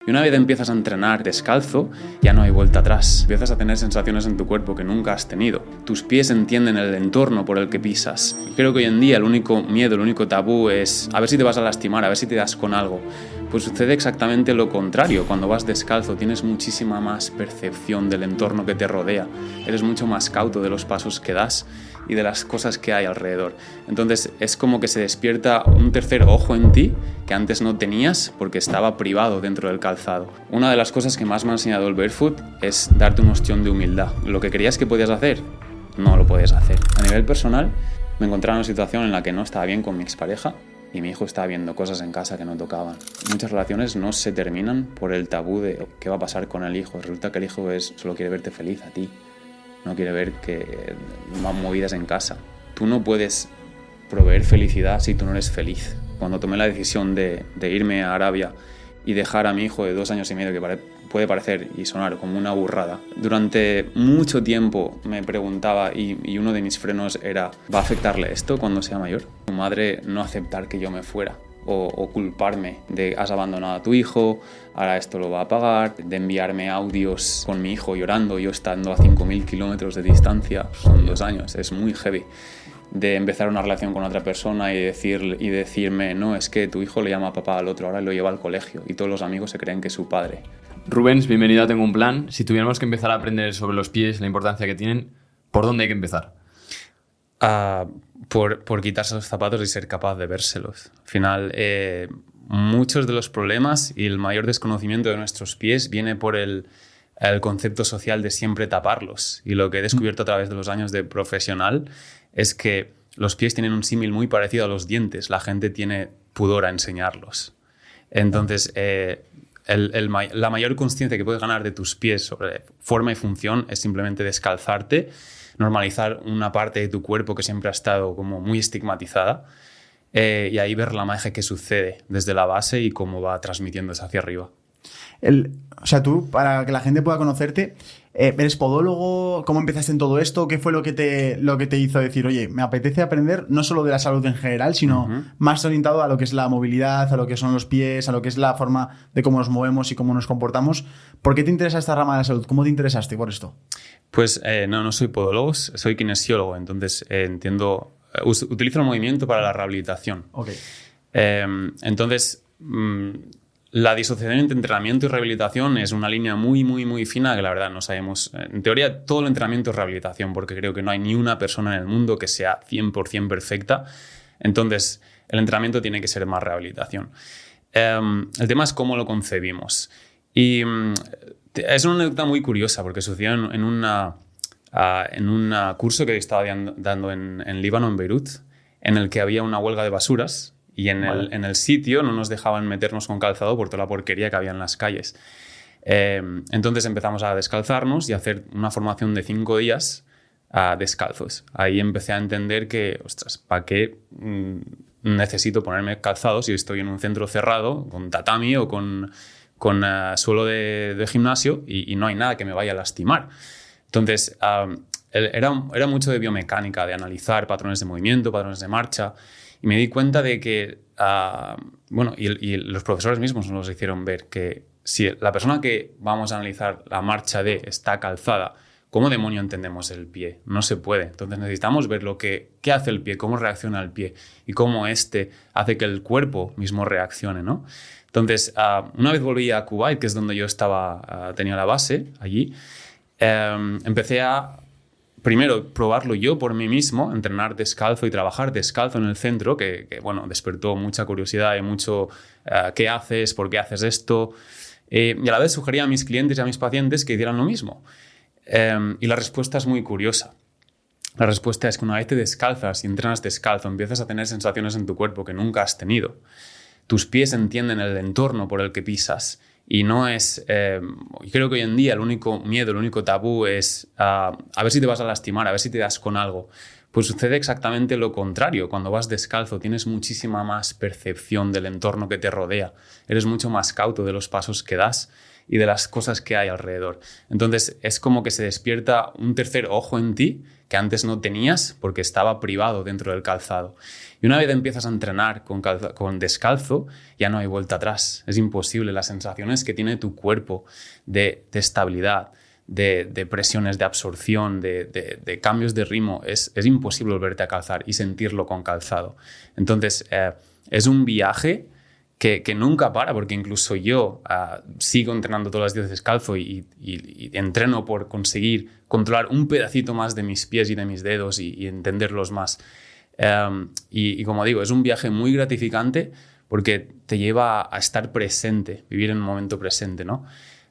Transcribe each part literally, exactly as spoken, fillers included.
Y una vez empiezas a entrenar descalzo, ya no hay vuelta atrás. Empiezas a tener sensaciones en tu cuerpo que nunca has tenido. Tus pies entienden el entorno por el que pisas. Creo que hoy en día el único miedo, el único tabú es a ver si te vas a lastimar, a ver si te das con algo. Pues sucede exactamente lo contrario. Cuando vas descalzo tienes muchísima más percepción del entorno que te rodea. Eres mucho más cauto de los pasos que das y de las cosas que hay alrededor. Entonces es como que se despierta un tercer ojo en ti que antes no tenías porque estaba privado dentro del calzado. Una de las cosas que más me ha enseñado el barefoot es darte una opción de humildad. Lo que creías que podías hacer, no lo puedes hacer. A nivel personal, me encontraba en una situación en la que no estaba bien con mi expareja y mi hijo estaba viendo cosas en casa que no tocaban. Muchas relaciones no se terminan por el tabú de qué va a pasar con el hijo. Resulta que el hijo es, solo quiere verte feliz a ti. No quiere ver que van movidas en casa. Tú no puedes proveer felicidad si tú no eres feliz. Cuando tomé la decisión de, de irme a Arabia y dejar a mi hijo de dos años y medio, que pare, puede parecer y sonar como una burrada, durante mucho tiempo me preguntaba, y, y uno de mis frenos era, ¿va a afectarle esto cuando sea mayor? Tu madre no aceptar que yo me fuera. O, o culparme de has abandonado a tu hijo, ahora esto lo va a pagar, de enviarme audios con mi hijo llorando, yo estando a cinco mil kilómetros de distancia, son dos años, es muy heavy, de empezar una relación con otra persona y, decir, y decirme, no, es que tu hijo le llama a papá al otro, ahora lo lleva al colegio y todos los amigos se creen que es su padre. Rubens, bienvenido a Tengo un Plan. Si tuviéramos que empezar a aprender sobre los pies, la importancia que tienen, ¿por dónde hay que empezar? Uh, por, por quitarse los zapatos y ser capaz de vérselos. Al final, eh, muchos de los problemas y el mayor desconocimiento de nuestros pies viene por el, el concepto social de siempre taparlos. Y lo que he descubierto a través de los años de profesional es que los pies tienen un símil muy parecido a los dientes. La gente tiene pudor a enseñarlos. Entonces, eh, el, el, la mayor consciencia que puedes ganar de tus pies sobre forma y función es simplemente descalzarte, normalizar una parte de tu cuerpo que siempre ha estado como muy estigmatizada eh, y ahí ver la magia que sucede desde la base y cómo va transmitiéndose hacia arriba. El, o sea, tú, para que la gente pueda conocerte, eh, ¿eres podólogo? ¿Cómo empezaste en todo esto? ¿Qué fue lo que te, lo que te hizo decir, oye, me apetece aprender no solo de la salud en general, sino uh-huh. más orientado a lo que es la movilidad, a lo que son los pies, a lo que es la forma de cómo nos movemos y cómo nos comportamos? ¿Por qué te interesa esta rama de la salud? ¿Cómo te interesaste por esto? Pues eh, no, no soy podólogo, soy kinesiólogo, entonces eh, entiendo, eh, utilizo el movimiento para la rehabilitación. Okay. Eh, entonces, mmm, la disociación entre entrenamiento y rehabilitación es una línea muy, muy, muy fina que la verdad no sabemos. En teoría, todo el entrenamiento es rehabilitación porque creo que no hay ni una persona en el mundo que sea cien por ciento perfecta. Entonces, el entrenamiento tiene que ser más rehabilitación. Eh, el tema es cómo lo concebimos. Y um, es una anécdota muy curiosa porque sucedió en, en, una, uh, en un curso que estaba dando en, en Líbano, en Beirut, en el que había una huelga de basuras. Y en, vale. el, en el sitio no nos dejaban meternos con calzado por toda la porquería que había en las calles. Eh, entonces empezamos a descalzarnos y a hacer una formación de cinco días uh, descalzos. Ahí empecé a entender que, ostras, ¿para qué mm, necesito ponerme calzado si estoy en un centro cerrado, con tatami o con, con uh, suelo de, de gimnasio y, y no hay nada que me vaya a lastimar? Entonces, uh, era, era mucho de biomecánica, de analizar patrones de movimiento, patrones de marcha. Y me di cuenta de que, uh, bueno, y, y los profesores mismos nos lo hicieron ver, que si la persona que vamos a analizar la marcha de está calzada, ¿cómo demonio entendemos el pie? No se puede. Entonces necesitamos ver lo que, qué hace el pie, cómo reacciona el pie y cómo este hace que el cuerpo mismo reaccione, ¿no? Entonces, uh, una vez volví a Kuwait, que es donde yo estaba, uh, tenía la base allí, um, empecé a primero probarlo yo por mí mismo, entrenar descalzo y trabajar descalzo en el centro, que, que bueno, despertó mucha curiosidad y mucho uh, ¿qué haces? ¿Por qué haces esto? Eh, y a la vez sugería a mis clientes y a mis pacientes que hicieran lo mismo. Eh, y la respuesta es muy curiosa. La respuesta es que una vez te descalzas y entrenas descalzo, empiezas a tener sensaciones en tu cuerpo que nunca has tenido. Tus pies entienden el entorno por el que pisas. Y no es... Eh, creo que hoy en día el único miedo, el único tabú es uh, a ver si te vas a lastimar, a ver si te das con algo. Pues sucede exactamente lo contrario. Cuando vas descalzo tienes muchísima más percepción del entorno que te rodea. Eres mucho más cauto de los pasos que das y de las cosas que hay alrededor. Entonces es como que se despierta un tercer ojo en ti que antes no tenías porque estaba privado dentro del calzado. Y una vez empiezas a entrenar con, calza, con descalzo, ya no hay vuelta atrás. Es imposible. Las sensaciones que tiene tu cuerpo de, de estabilidad, De, de presiones, de absorción, de, de, de cambios de ritmo, es, es imposible volverte a calzar y sentirlo con calzado. Entonces, eh, es un viaje que, que nunca para, porque incluso yo uh, sigo entrenando todos los días descalzo y, y, y entreno por conseguir controlar un pedacito más de mis pies y de mis dedos y, y entenderlos más. Um, y, y como digo, es un viaje muy gratificante porque te lleva a, a estar presente, vivir en el momento presente, ¿no?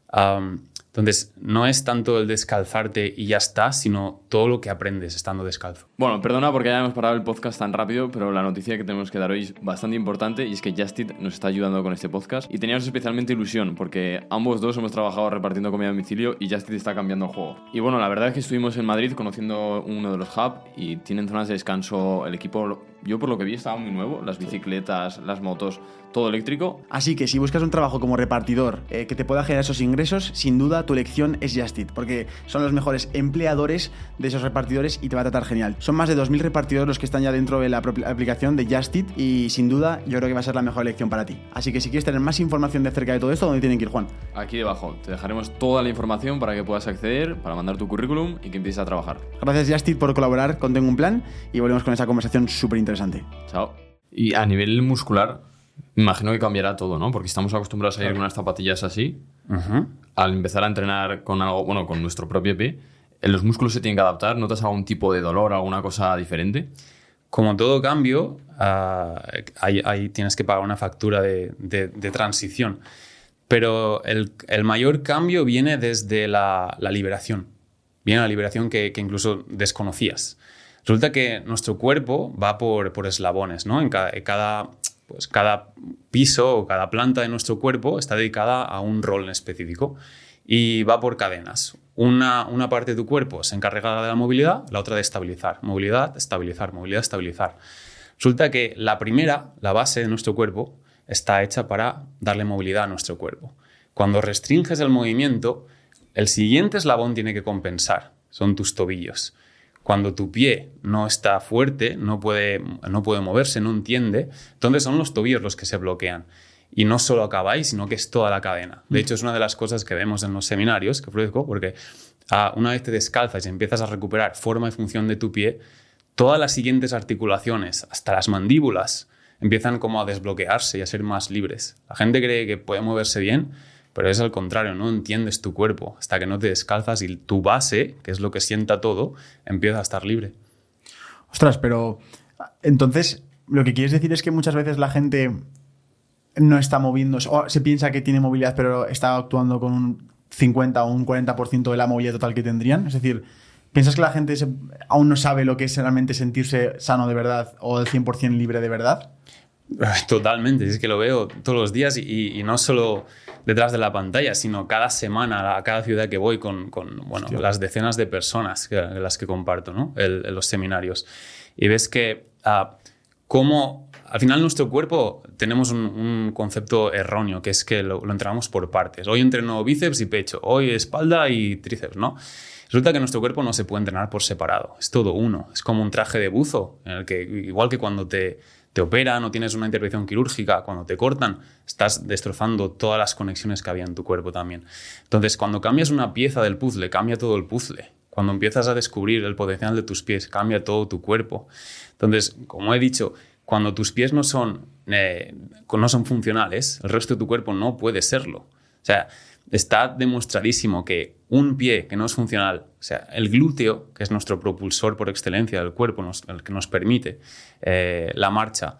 Um, Entonces, no es tanto el descalzarte y ya está, sino todo lo que aprendes estando descalzo. Bueno, perdona porque ya hemos parado el podcast tan rápido, pero la noticia que tenemos que dar hoy es bastante importante y es que Just Eat nos está ayudando con este podcast y teníamos especialmente ilusión porque ambos dos hemos trabajado repartiendo comida a domicilio y Just Eat está cambiando el juego. Y bueno, la verdad es que estuvimos en Madrid conociendo uno de los hubs y tienen zonas de descanso. El equipo, yo por lo que vi, estaba muy nuevo, las bicicletas, las motos, todo eléctrico. Así que si buscas un trabajo como repartidor eh, que te pueda generar esos ingresos, sin duda tu elección es Just Eat, porque son los mejores empleadores de esos repartidores y te va a tratar genial. Son más de dos mil repartidores los que están ya dentro de la aplicación de Just Eat y sin duda yo creo que va a ser la mejor elección para ti. Así que si quieres tener más información de acerca de todo esto, ¿dónde tienen que ir, Juan? Aquí debajo te dejaremos toda la información para que puedas acceder, para mandar tu currículum y que empieces a trabajar. Gracias Just Eat por colaborar con Tengo un Plan y volvemos con esa conversación súper interesante. Chao. Y a nivel muscular, me imagino que cambiará todo, ¿no? Porque estamos acostumbrados a ir con unas zapatillas así. Uh-huh. Al empezar a entrenar con algo, bueno, con nuestro propio pie, ¿los músculos se tienen que adaptar? ¿Notas algún tipo de dolor, alguna cosa diferente? Como todo cambio, uh, ahí, ahí tienes que pagar una factura de, de, de transición. Pero el, el mayor cambio viene desde la, la liberación. Viene la liberación que, que incluso desconocías. Resulta que nuestro cuerpo va por, por eslabones, ¿no? En cada, en cada, pues cada piso o cada planta de nuestro cuerpo está dedicada a un rol en específico y va por cadenas. Una, una parte de tu cuerpo se encarga de la movilidad, la otra de estabilizar. Movilidad, estabilizar, movilidad, estabilizar. Resulta que la primera, la base de nuestro cuerpo, está hecha para darle movilidad a nuestro cuerpo. Cuando restringes el movimiento, el siguiente eslabón tiene que compensar. Son tus tobillos. Cuando tu pie no está fuerte, no puede, no puede moverse, no entiende, entonces son los tobillos los que se bloquean. Y no solo acaba ahí, sino que es toda la cadena. De hecho, es una de las cosas que vemos en los seminarios que ofrezco, porque uh, una vez te descalzas y empiezas a recuperar forma y función de tu pie, todas las siguientes articulaciones, hasta las mandíbulas, empiezan como a desbloquearse y a ser más libres. La gente cree que puede moverse bien, pero es al contrario, no entiendes tu cuerpo hasta que no te descalzas y tu base, que es lo que sienta todo, empieza a estar libre. Ostras, pero entonces lo que quieres decir es que muchas veces la gente no está moviéndose, o se piensa que tiene movilidad, pero está actuando con un cincuenta o un cuarenta por ciento de la movilidad total que tendrían. Es decir, ¿piensas que la gente se, aún no sabe lo que es realmente sentirse sano de verdad o al cien por ciento libre de verdad? Totalmente, es que lo veo todos los días y, y no solo detrás de la pantalla, sino cada semana a cada ciudad que voy con, con bueno, las decenas de personas que, las que comparto, ¿no? El, en los seminarios. Y ves que uh, cómo al final nuestro cuerpo tenemos un, un concepto erróneo, que es que lo, lo entrenamos por partes. Hoy entreno bíceps y pecho, hoy espalda y tríceps, ¿no? Resulta que nuestro cuerpo no se puede entrenar por separado, es todo uno. Es como un traje de buzo, en el que igual que cuando te, te operan o tienes una intervención quirúrgica, cuando te cortan, estás destrozando todas las conexiones que había en tu cuerpo también. Entonces, cuando cambias una pieza del puzzle, cambia todo el puzzle. Cuando empiezas a descubrir el potencial de tus pies, cambia todo tu cuerpo. Entonces, como he dicho, cuando tus pies no son, eh, no son funcionales, el resto de tu cuerpo no puede serlo. O sea, está demostradísimo que un pie que no es funcional, o sea, el glúteo, que es nuestro propulsor por excelencia del cuerpo, nos, el que nos permite eh, la marcha,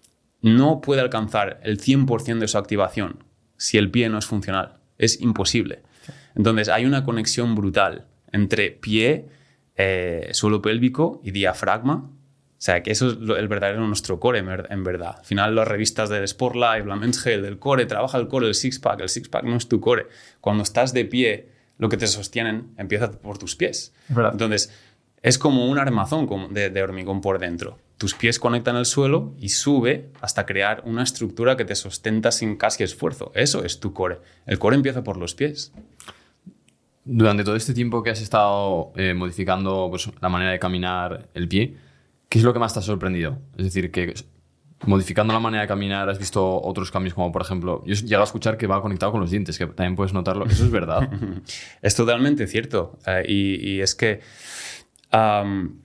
no puede alcanzar el cien por ciento de su activación si el pie no es funcional. Es imposible. Entonces, hay una conexión brutal entre pie, eh, suelo pélvico y diafragma. O sea, que eso es el verdadero nuestro core, en verdad. Al final, las revistas del Sportlife, la Men's Health, el core, trabaja el core, el six-pack. El six-pack no es tu core. Cuando estás de pie, lo que te sostienen empieza por tus pies. Entonces, es como un armazón de, de hormigón por dentro. Tus pies conectan el suelo y sube hasta crear una estructura que te sustenta sin casi esfuerzo. Eso es tu core. El core empieza por los pies. Durante todo este tiempo que has estado eh, modificando pues, la manera de caminar el pie, ¿qué es lo que más te ha sorprendido? Es decir, que modificando la manera de caminar has visto otros cambios, como por ejemplo, yo he llegado a escuchar que va conectado con los dientes, que también puedes notarlo. ¿Eso es verdad? Es totalmente cierto. Uh, y, y es que um,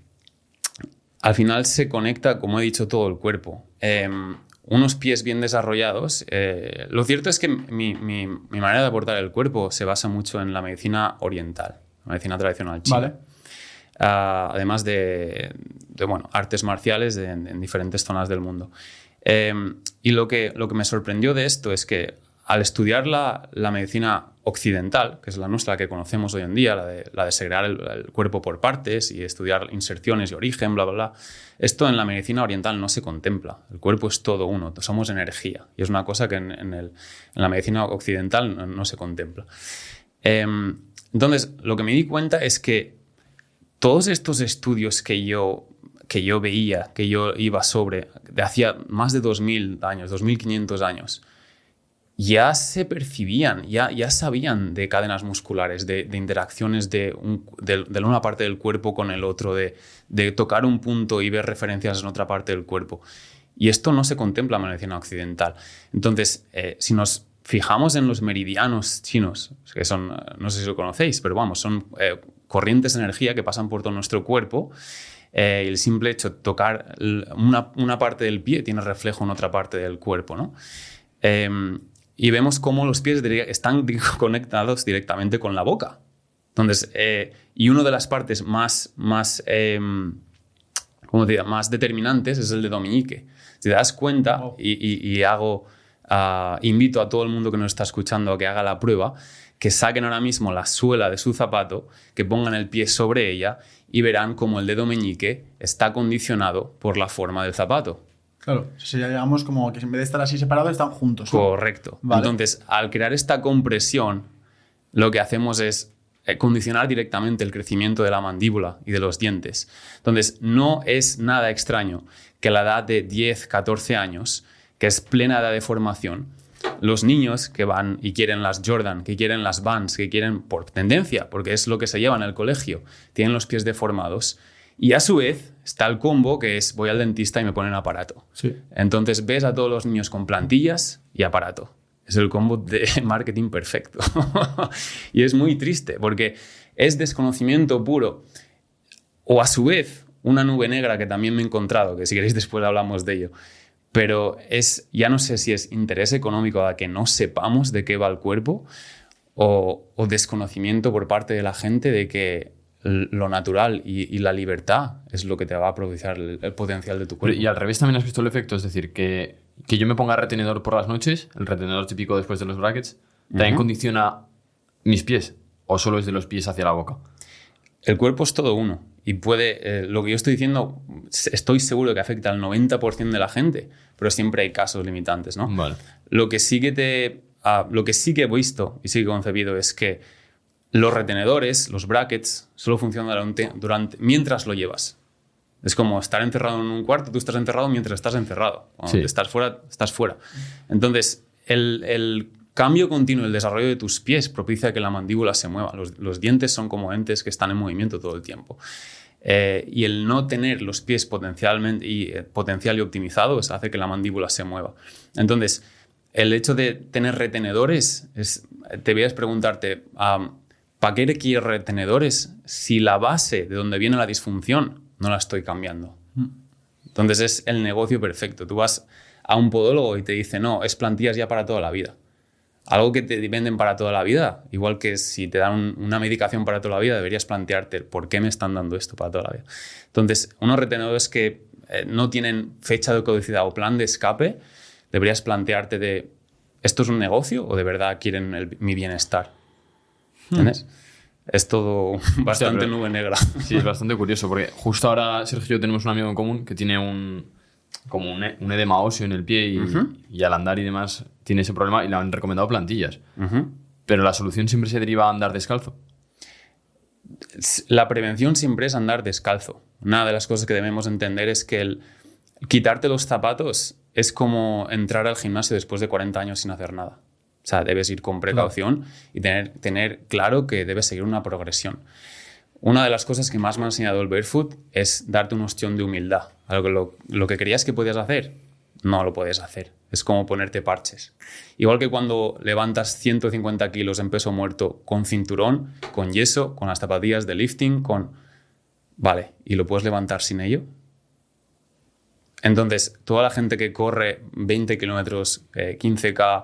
al final se conecta, como he dicho, todo el cuerpo. Um, unos pies bien desarrollados. Eh, lo cierto es que mi, mi, mi manera de abordar el cuerpo se basa mucho en la medicina oriental, la medicina tradicional china. Vale. Uh, además de, de bueno, artes marciales de, en, en diferentes zonas del mundo. Eh, y lo que, lo que me sorprendió de esto es que al estudiar la, la medicina occidental, que es la nuestra que conocemos hoy en día, la de, la de segregar el, el cuerpo por partes y estudiar inserciones y origen, bla, bla, bla, esto en la medicina oriental no se contempla. El cuerpo es todo uno, somos energía. Y es una cosa que en, en, el, en la medicina occidental no, no se contempla. Eh, entonces, lo que me di cuenta es que todos estos estudios que yo, que yo veía, que yo iba sobre, de hacía más de dos mil años, dos mil quinientos años, ya se percibían, ya, ya sabían de cadenas musculares, de, de interacciones de, un, de, de una parte del cuerpo con el otro, de, de tocar un punto y ver referencias en otra parte del cuerpo. Y esto no se contempla en la medicina occidental. Entonces, eh, si nos fijamos en los meridianos chinos, que son, no sé si lo conocéis, pero vamos, son eh, corrientes de energía que pasan por todo nuestro cuerpo. Eh, y el simple hecho de tocar una, una parte del pie tiene reflejo en otra parte del cuerpo, ¿no? Eh, y vemos cómo los pies están conectados directamente con la boca. Entonces, eh, y una de las partes más, más, eh, ¿cómo te digo? más determinantes es el dedo meñique. Si te das cuenta, oh. y, y, y hago, uh, invito a todo el mundo que nos está escuchando a que haga la prueba, que saquen ahora mismo la suela de su zapato, que pongan el pie sobre ella y verán cómo el dedo meñique está condicionado por la forma del zapato. Claro, si ya digamos como que en vez de estar así separados están juntos, ¿no? Correcto. Vale. Entonces, al crear esta compresión, lo que hacemos es condicionar directamente el crecimiento de la mandíbula y de los dientes. Entonces, no es nada extraño que a la edad de diez, catorce años, que es plena edad de formación, los niños que van y quieren las Jordan, que quieren las Vans, que quieren por tendencia, porque es lo que se lleva en el colegio, tienen los pies deformados. Y a su vez está el combo que es voy al dentista y me ponen aparato. Sí. Entonces ves a todos los niños con plantillas y aparato. Es el combo de marketing perfecto. Y es muy triste porque es desconocimiento puro. O a su vez una nube negra que también me he encontrado, que si queréis después hablamos de ello. Pero es, ya no sé si es interés económico a que no sepamos de qué va el cuerpo o, o desconocimiento por parte de la gente de que lo natural y, y la libertad es lo que te va a producir el, el potencial de tu cuerpo. Y al revés también has visto el efecto, es decir, que, que yo me ponga retenedor por las noches, el retenedor típico después de los brackets, también uh-huh. condiciona mis pies, o solo es de los pies hacia la boca. El cuerpo es todo uno y puede, eh, lo que yo estoy diciendo, estoy seguro que afecta al noventa por ciento de la gente, pero siempre hay casos limitantes, ¿no? Vale. Lo que sí que te, uh, lo que sí que he visto y sí que he concebido es que los retenedores, los brackets, solo funcionan durante, durante, mientras lo llevas. Es como estar encerrado en un cuarto, tú estás encerrado mientras estás encerrado. Cuando sí. estás fuera, estás fuera. Entonces, el, el cambio continuo, el desarrollo de tus pies propicia que la mandíbula se mueva. Los, los dientes son como entes que están en movimiento todo el tiempo. Eh, y el no tener los pies potencialmente y, eh, potencial y optimizados hace que la mandíbula se mueva. Entonces, el hecho de tener retenedores, es, te voy a preguntarte... Um, ¿para qué quiero retenedores si la base de donde viene la disfunción no la estoy cambiando? Entonces es el negocio perfecto. Tú vas a un podólogo y te dice, no, es plantillas ya para toda la vida. Algo que te venden para toda la vida, igual que si te dan un, una medicación para toda la vida, deberías plantearte por qué me están dando esto para toda la vida. Entonces, unos retenedores que eh, no tienen fecha de caducidad o plan de escape, deberías plantearte de, ¿esto es un negocio o de verdad quieren el, mi bienestar? ¿Entiendes? Hmm. Es todo bastante Hostia, nube negra. Sí, es bastante curioso, porque justo ahora Sergio y yo tenemos un amigo en común que tiene un como un, un edema óseo en el pie y, uh-huh. y al andar y demás tiene ese problema y le han recomendado plantillas. Uh-huh. Pero la solución siempre se deriva a andar descalzo. la prevención siempre es andar descalzo. Una de las cosas que debemos entender es que el quitarte los zapatos es como entrar al gimnasio después de cuarenta años sin hacer nada. O sea, debes ir con precaución claro. y tener, tener claro que debes seguir una progresión. Una de las cosas que más me ha enseñado el barefoot es darte una opción de humildad. Algo, lo, lo que creías que podías hacer, no lo puedes hacer. Es como ponerte parches. Igual que cuando levantas ciento cincuenta kilos en peso muerto con cinturón, con yeso, con las zapatillas de lifting, con... Vale, ¿y lo puedes levantar sin ello? Entonces, toda la gente que corre veinte kilómetros, eh, quince K,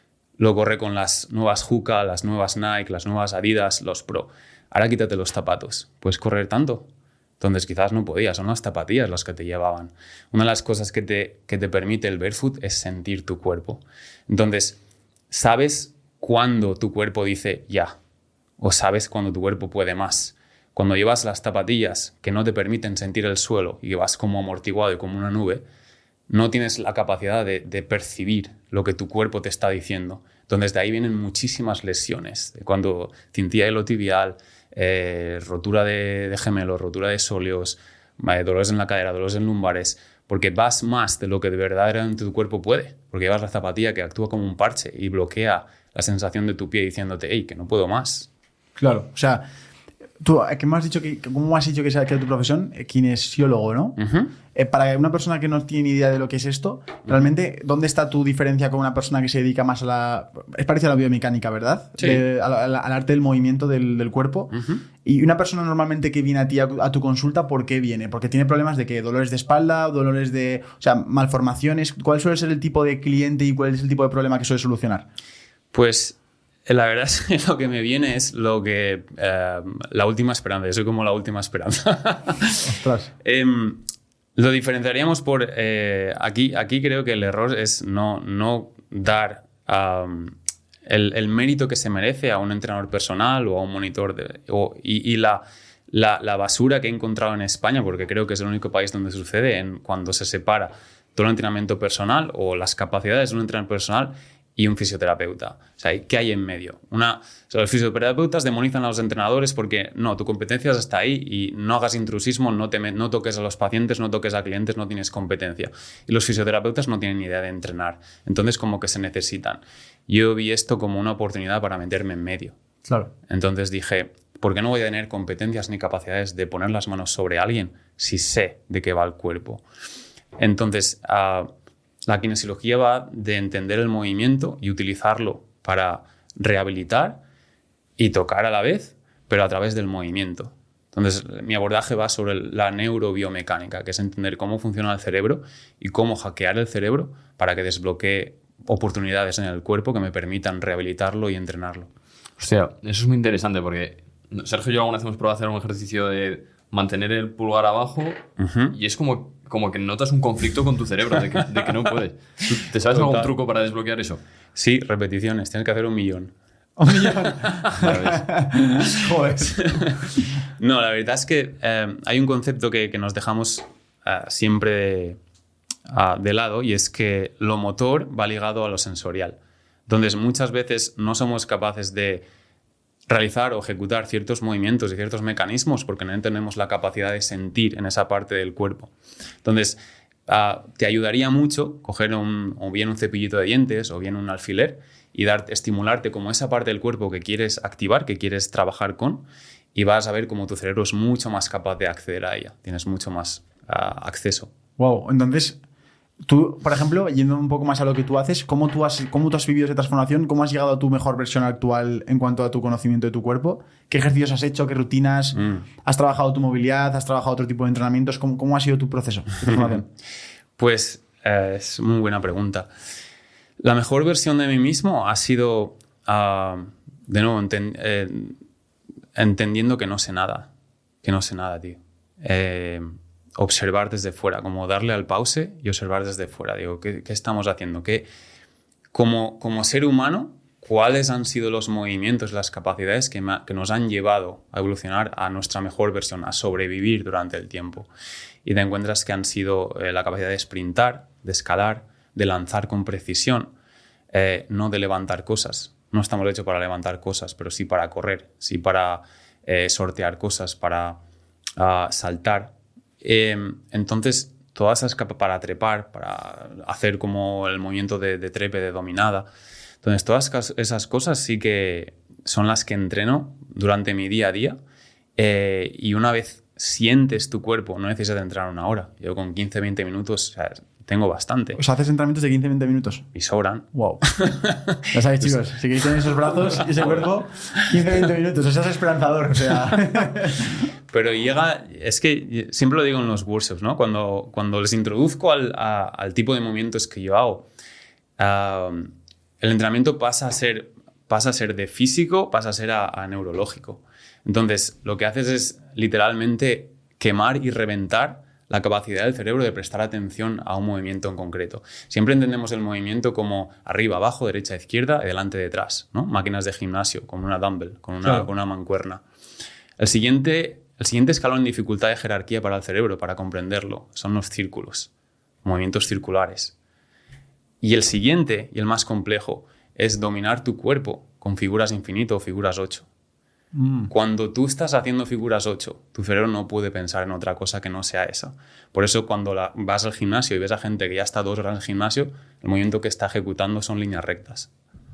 lo corre con las nuevas Hoka, las nuevas Nike, las nuevas Adidas, los Pro. Ahora quítate los zapatos. ¿Puedes correr tanto? Entonces quizás no podías, son las zapatillas las que te llevaban. Una de las cosas que te, que te permite el barefoot es sentir tu cuerpo. Entonces, sabes cuándo tu cuerpo dice ya, o sabes cuándo tu cuerpo puede más. Cuando llevas las zapatillas que no te permiten sentir el suelo y que vas como amortiguado y como una nube, no tienes la capacidad de, de percibir lo que tu cuerpo te está diciendo. Entonces de ahí vienen muchísimas lesiones. Cuando cintilla ilotibial, eh, rotura de, de gemelos, rotura de sóleos, eh, dolores en la cadera, dolores en lumbares, porque vas más de lo que de verdaderamente tu cuerpo puede. Porque llevas la zapatilla que actúa como un parche y bloquea la sensación de tu pie diciéndote, hey, que no puedo más. Claro, o sea... Tú, ¿qué me has dicho que, ¿cómo has dicho que sea que tu profesión? Kinesiólogo, ¿no? Uh-huh. Eh, para una persona que no tiene ni idea de lo que es esto, realmente, ¿dónde está tu diferencia con una persona que se dedica más a la... Es parecido a la biomecánica, ¿verdad? Sí. De, a la, a la, al arte del movimiento del, del cuerpo. Uh-huh. Y una persona normalmente que viene a ti, a, a tu consulta, ¿por qué viene? Porque tiene problemas de ¿qué? Dolores de espalda, dolores de... O sea, malformaciones. ¿Cuál suele ser el tipo de cliente y cuál es el tipo de problema que suele solucionar? Pues... La verdad es que lo que me viene es lo que... Eh, la última esperanza. Yo soy como la última esperanza. Ostras. eh, lo diferenciaríamos por... Eh, aquí, aquí creo que el error es no, no dar um, el, el mérito que se merece a un entrenador personal o a un monitor. De, o, y y la, la, la basura que he encontrado en España, porque creo que es el único país donde sucede, en cuando se separa todo el entrenamiento personal o las capacidades de un entrenador personal y un fisioterapeuta. O sea, ¿qué hay en medio? Una, o sea, los fisioterapeutas demonizan a los entrenadores porque no, tu competencia está ahí y no hagas intrusismo, no, te, no toques a los pacientes, no toques a clientes, no tienes competencia. Y los fisioterapeutas no tienen ni idea de entrenar. Entonces, como que se necesitan. Yo vi esto como una oportunidad para meterme en medio. Claro. Entonces dije, ¿por qué no voy a tener competencias ni capacidades de poner las manos sobre alguien si sé de qué va el cuerpo? Entonces, uh, la kinesiología va de entender el movimiento y utilizarlo para rehabilitar y tocar a la vez, pero a través del movimiento. Entonces, mi abordaje va sobre la neurobiomecánica, que es entender cómo funciona el cerebro y cómo hackear el cerebro para que desbloquee oportunidades en el cuerpo que me permitan rehabilitarlo y entrenarlo. Hostia, eso es muy interesante porque Sergio y yo alguna vez hemos probado a hacer un ejercicio de mantener el pulgar abajo uh-huh. y es como... como que notas un conflicto con tu cerebro de que, de que no puedes. ¿Te sabes Total. algún truco para desbloquear eso? Sí, repeticiones. Tienes que hacer un millón. ¿Un millón? Joder. No, la verdad es que eh, hay un concepto que, que nos dejamos uh, siempre de, uh, de lado y es que lo motor va ligado a lo sensorial. Entonces, muchas veces no somos capaces de realizar o ejecutar ciertos movimientos y ciertos mecanismos porque no tenemos la capacidad de sentir en esa parte del cuerpo. Entonces, uh, te ayudaría mucho coger un, o bien un cepillito de dientes o bien un alfiler y dar, estimularte como esa parte del cuerpo que quieres activar, que quieres trabajar con, y vas a ver cómo tu cerebro es mucho más capaz de acceder a ella. Tienes mucho más uh, acceso. Wow, entonces... Tú, por ejemplo, yendo un poco más a lo que tú haces, ¿cómo tú has, cómo tú has vivido esa transformación? ¿Cómo has llegado a tu mejor versión actual en cuanto a tu conocimiento de tu cuerpo? ¿Qué ejercicios has hecho? ¿Qué rutinas? Mm. ¿Has trabajado tu movilidad? ¿Has trabajado otro tipo de entrenamientos? ¿Cómo, cómo ha sido tu proceso de transformación? Pues eh, es muy buena pregunta. La mejor versión de mí mismo ha sido, uh, de nuevo, enten, eh, entendiendo que no sé nada. Que no sé nada, tío. Eh... observar desde fuera, como darle al pause y observar desde fuera. Digo, ¿qué, qué estamos haciendo? ¿Qué, como, como ser humano, ¿cuáles han sido los movimientos, las capacidades que, me, que nos han llevado a evolucionar a nuestra mejor versión, a sobrevivir durante el tiempo? Y te encuentras que han sido eh, la capacidad de sprintar, de escalar, de lanzar con precisión, eh, no de levantar cosas. No estamos hechos para levantar cosas, pero sí para correr, sí para eh, sortear cosas, para uh, saltar. Eh, entonces, todas esas capas para trepar, para hacer como el movimiento de, de trepe, de dominada. Entonces, todas esas cosas sí que son las que entreno durante mi día a día. Eh, y una vez sientes tu cuerpo, no necesitas entrenar una hora. Yo con quince a veinte minutos, o sea, tengo bastante. O sea, haces entrenamientos de quince a veinte minutos. Y sobran. Wow. Ya sabéis, chicos, si queréis tener esos brazos y ese cuerpo, quince a veinte minutos. Eso es esperanzador, o sea. Pero llega, es que siempre lo digo en los workshops, ¿no? Cuando, cuando les introduzco al, a, al tipo de movimientos que yo hago, uh, el entrenamiento pasa a ser, pasa a ser de físico, pasa a ser a, a neurológico. Entonces, lo que haces es literalmente quemar y reventar la capacidad del cerebro de prestar atención a un movimiento en concreto. Siempre entendemos el movimiento como arriba, abajo, derecha, izquierda y delante, detrás, ¿no? Máquinas de gimnasio, con una dumbbell, con una, claro. con una mancuerna. El siguiente, el siguiente escalón en dificultad de jerarquía para el cerebro, para comprenderlo, son los círculos, movimientos circulares. Y el siguiente, y el más complejo, es dominar tu cuerpo con figuras infinito o figuras ocho. Mm. Cuando tú estás haciendo figuras ocho, tu cerebro no puede pensar en otra cosa que no sea esa. Por eso cuando la, vas al gimnasio y ves a gente que ya está dos horas en el gimnasio, el movimiento que está ejecutando son líneas rectas.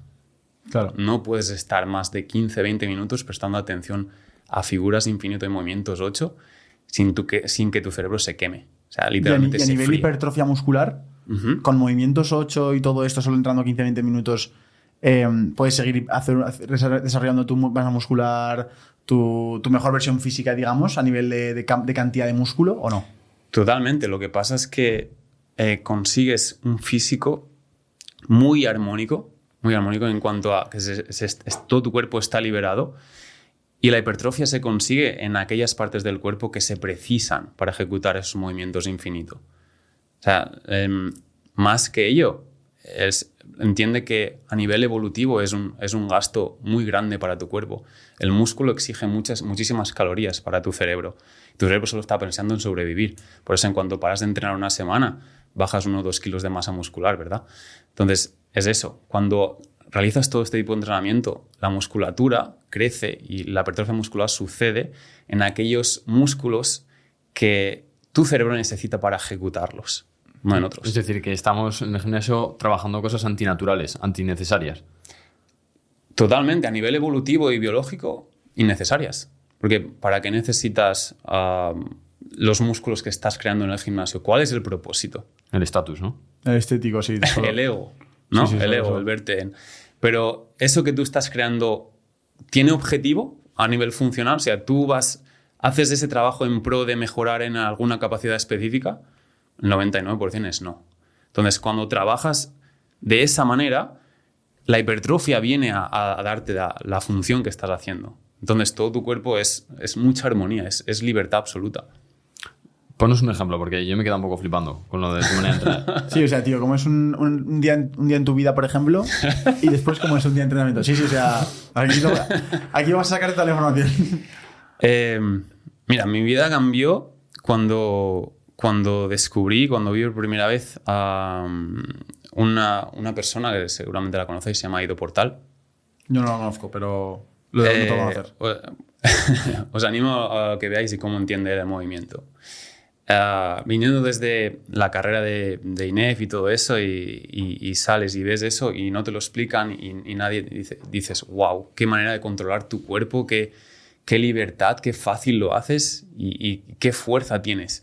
Claro. No puedes estar más de quince a veinte minutos prestando atención a figuras infinito y movimientos ocho sin, tu que, sin que tu cerebro se queme. O sea, literalmente y a, y a se nivel fríe. Hipertrofia muscular, uh-huh. con movimientos ocho y todo esto, solo entrando quince a veinte minutos, eh, puedes seguir hacer, desarrollando tu masa muscular, tu, tu mejor versión física, digamos, a nivel de, de, de cantidad de músculo, ¿o no? Totalmente. Lo que pasa es que eh, consigues un físico muy armónico, muy armónico en cuanto a que se, se, todo tu cuerpo está liberado. Y la hipertrofia se consigue en aquellas partes del cuerpo que se precisan para ejecutar esos movimientos infinitos. O sea, eh, más que ello, es, entiende que a nivel evolutivo es un, es un gasto muy grande para tu cuerpo. El músculo exige muchas, muchísimas calorías para tu cerebro. Tu cerebro solo está pensando en sobrevivir. Por eso, en cuanto paras de entrenar una semana, bajas uno o dos kilos de masa muscular, ¿verdad? Entonces, es eso. Cuando realizas todo este tipo de entrenamiento, la musculatura crece y la hipertrofia muscular sucede en aquellos músculos que tu cerebro necesita para ejecutarlos, no en otros. Es decir, que estamos en el gimnasio trabajando cosas antinaturales, antinecesarias. Totalmente, a nivel evolutivo y biológico, innecesarias. Porque ¿para qué necesitas uh, los músculos que estás creando en el gimnasio? ¿Cuál es el propósito? El estatus, ¿no? El estético, sí. El ego. ¿no? Sí, sí, el eso, ego, eso. el verte en... Pero eso que tú estás creando, ¿tiene objetivo a nivel funcional? O sea, tú vas, haces ese trabajo en pro de mejorar en alguna capacidad específica, el noventa y nueve por ciento es no. Entonces, cuando trabajas de esa manera, la hipertrofia viene a, a, a darte la, la función que estás haciendo. Entonces, todo tu cuerpo es, es mucha armonía, es, es libertad absoluta. Ponos un ejemplo, porque yo me quedo un poco flipando con lo de tu manera de entrenar. Sí, o sea, tío, como es un, un, un, día, en, un día en tu vida, por ejemplo, y después como es un día de entrenamiento. Sí, sí, o sea, aquí, aquí vamos a sacar toda la información. Eh, mira, mi vida cambió cuando, cuando descubrí, cuando vi por primera vez a um, una, una persona que seguramente la conocéis, se llama Ido Portal. Yo no lo conozco, pero lo de eh, lo vamos a hacer. Os animo a que veáis y cómo entiende el movimiento. Uh, viniendo desde la carrera de, de I N E F y todo eso, y, y, y sales y ves eso y no te lo explican y, y nadie dice, dices, wow, qué manera de controlar tu cuerpo, qué, qué libertad, qué fácil lo haces y, y qué fuerza tienes.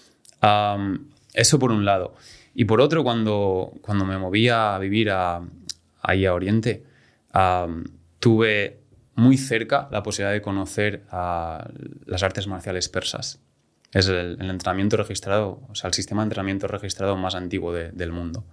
Um, eso por un lado. Y por otro, cuando, cuando me moví a vivir a, ahí a Oriente, um, tuve muy cerca la posibilidad de conocer uh, las artes marciales persas. Es el, el entrenamiento registrado, o sea, el sistema de entrenamiento registrado más antiguo de, del mundo.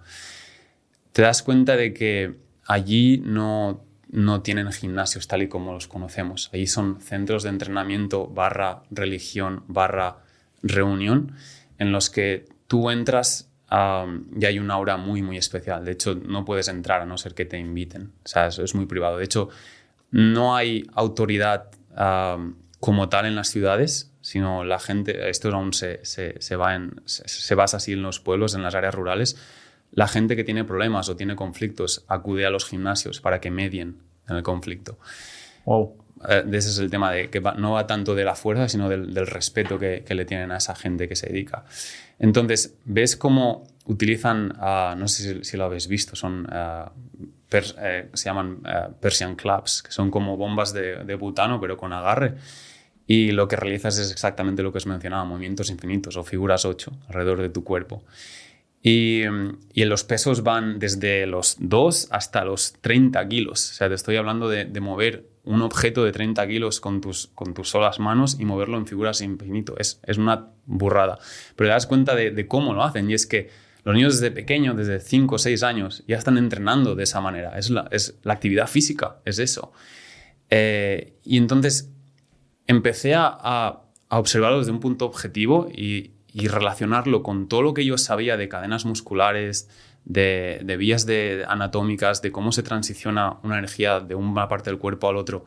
Te das cuenta de que allí no, no tienen gimnasios tal y como los conocemos. Allí son centros de entrenamiento barra religión, barra reunión, en los que tú entras um, y hay una aura muy, muy especial. De hecho, no puedes entrar a no ser que te inviten. O sea, eso es muy privado. De hecho, no hay autoridad um, como tal en las ciudades, sino la gente, esto aún se, se, se, va en, se, se basa así en los pueblos, en las áreas rurales, la gente que tiene problemas o tiene conflictos acude a los gimnasios para que medien en el conflicto. Wow. eh, de ese es el tema, de que va, no va tanto de la fuerza, sino del, del respeto que, que le tienen a esa gente que se dedica. Entonces, ves cómo utilizan, uh, no sé si, si lo habéis visto, son, uh, pers, eh, se llaman uh, Persian Clubs, que son como bombas de, de butano, pero con agarre. Y lo que realizas es exactamente lo que os mencionaba, movimientos infinitos o figuras ocho alrededor de tu cuerpo. Y, y los pesos van desde los dos hasta los treinta kilos. O sea, te estoy hablando de, de mover un objeto de treinta kilos con tus, con tus solas manos y moverlo en figuras infinito. Es, es una burrada. Pero te das cuenta de, de cómo lo hacen. Y es que los niños desde pequeños, desde cinco o seis años, ya están entrenando de esa manera. Es la, es la actividad física, es eso. Eh, y entonces empecé a, a, a observarlo desde un punto objetivo y, y relacionarlo con todo lo que yo sabía de cadenas musculares, de, de vías de, anatómicas, de cómo se transiciona una energía de una parte del cuerpo al otro.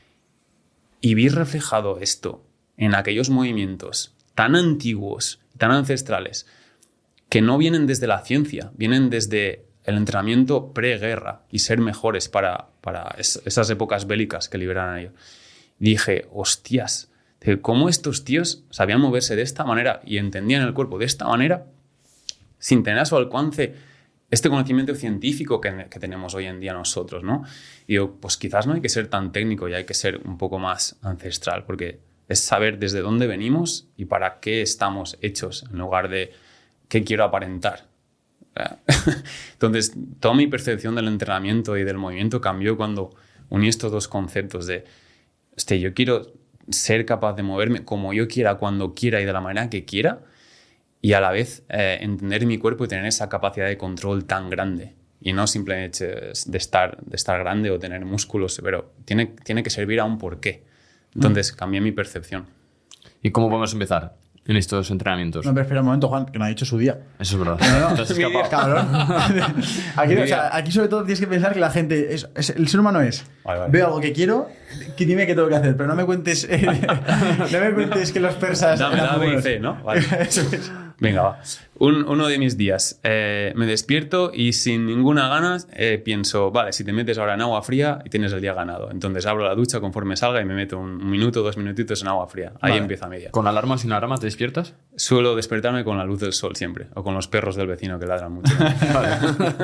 Y vi reflejado esto en aquellos movimientos tan antiguos, tan ancestrales, que no vienen desde la ciencia, vienen desde el entrenamiento preguerra y ser mejores para, para es, esas épocas bélicas que liberaron a ellos. Dije, hostias, cómo estos tíos sabían moverse de esta manera y entendían el cuerpo de esta manera sin tener a su alcance este conocimiento científico que, que tenemos hoy en día nosotros, ¿no? Y yo, pues quizás no hay que ser tan técnico y hay que ser un poco más ancestral, porque es saber desde dónde venimos y para qué estamos hechos, en lugar de qué quiero aparentar. Entonces, toda mi percepción del entrenamiento y del movimiento cambió cuando uní estos dos conceptos de, este, yo quiero ser capaz de moverme como yo quiera, cuando quiera y de la manera que quiera, y a la vez eh, entender mi cuerpo y tener esa capacidad de control tan grande. Y no simplemente de estar, de estar grande o tener músculos, pero tiene, tiene que servir a un porqué. Entonces mm. cambié mi percepción. ¿Y cómo podemos empezar en estos entrenamientos? No, pero espera un momento, Juan, que no ha dicho su día. Eso es verdad. No, no, Te has escapado. Cabrón. Aquí, o sea, aquí sobre todo tienes que pensar que la gente... Es, es, el ser humano es... Vale, vale. Veo algo que quiero, que dime qué tengo que hacer, pero no me cuentes... Eh, no me cuentes que los persas... Dame la B y C, ¿no? Vale. Eso es. Venga, va. Un, uno de mis días. Eh, me despierto y sin ninguna ganas eh, pienso, vale, si te metes ahora en agua fría y tienes el día ganado. Entonces abro la ducha conforme salga y me meto un, un minuto, dos minutitos en agua fría. Ahí vale. empieza mi día. ¿Con alarma o sin alarma te despiertas? Suelo despertarme con la luz del sol siempre. O con los perros del vecino que ladran mucho. Vale.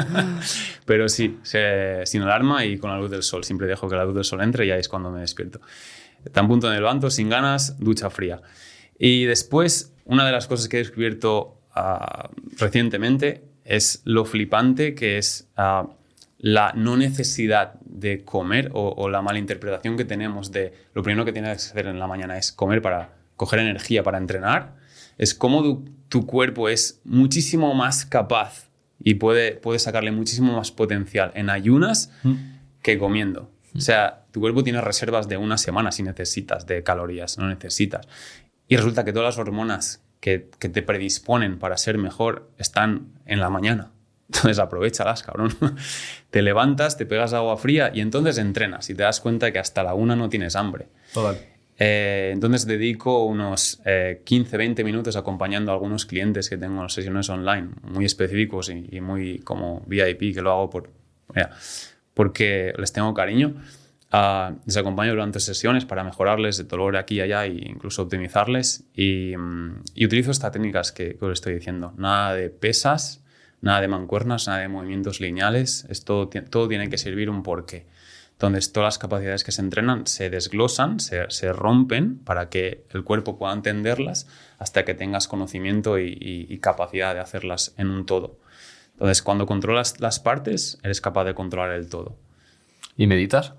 Pero sí, se, sin alarma y con la luz del sol. Siempre dejo que la luz del sol entre y ahí es cuando me despierto. Tan punto en el banco, sin ganas, ducha fría. Y después, una de las cosas que he descubierto uh, recientemente es lo flipante que es uh, la no necesidad de comer o, o la mala interpretación que tenemos de lo primero que tienes que hacer en la mañana es comer para coger energía para entrenar. Es como tu, tu cuerpo es muchísimo más capaz y puede, puede sacarle muchísimo más potencial en ayunas mm. que comiendo. Mm. O sea, tu cuerpo tiene reservas de una semana si necesitas de calorías, no necesitas. Y resulta que todas las hormonas que, que te predisponen para ser mejor están en la mañana. Entonces aprovéchalas, cabrón. Te levantas, te pegas agua fría y entonces entrenas y te das cuenta que hasta la una no tienes hambre. Total. Eh, entonces dedico unos eh, quince a veinte minutos acompañando a algunos clientes que tengo en sesiones online, muy específicos y, y muy como V I P, que lo hago por, mira, porque les tengo cariño. Uh, les acompaño durante sesiones para mejorarles el dolor aquí y allá e incluso optimizarles y, um, y utilizo estas técnicas que, que os estoy diciendo. Nada de pesas, nada de mancuernas, nada de movimientos lineales. Esto, todo tiene que servir un porqué. Entonces todas las capacidades que se entrenan se desglosan, se, se rompen para que el cuerpo pueda entenderlas hasta que tengas conocimiento y, y, y capacidad de hacerlas en un todo. Entonces cuando controlas las partes eres capaz de controlar el todo. ¿Y meditas?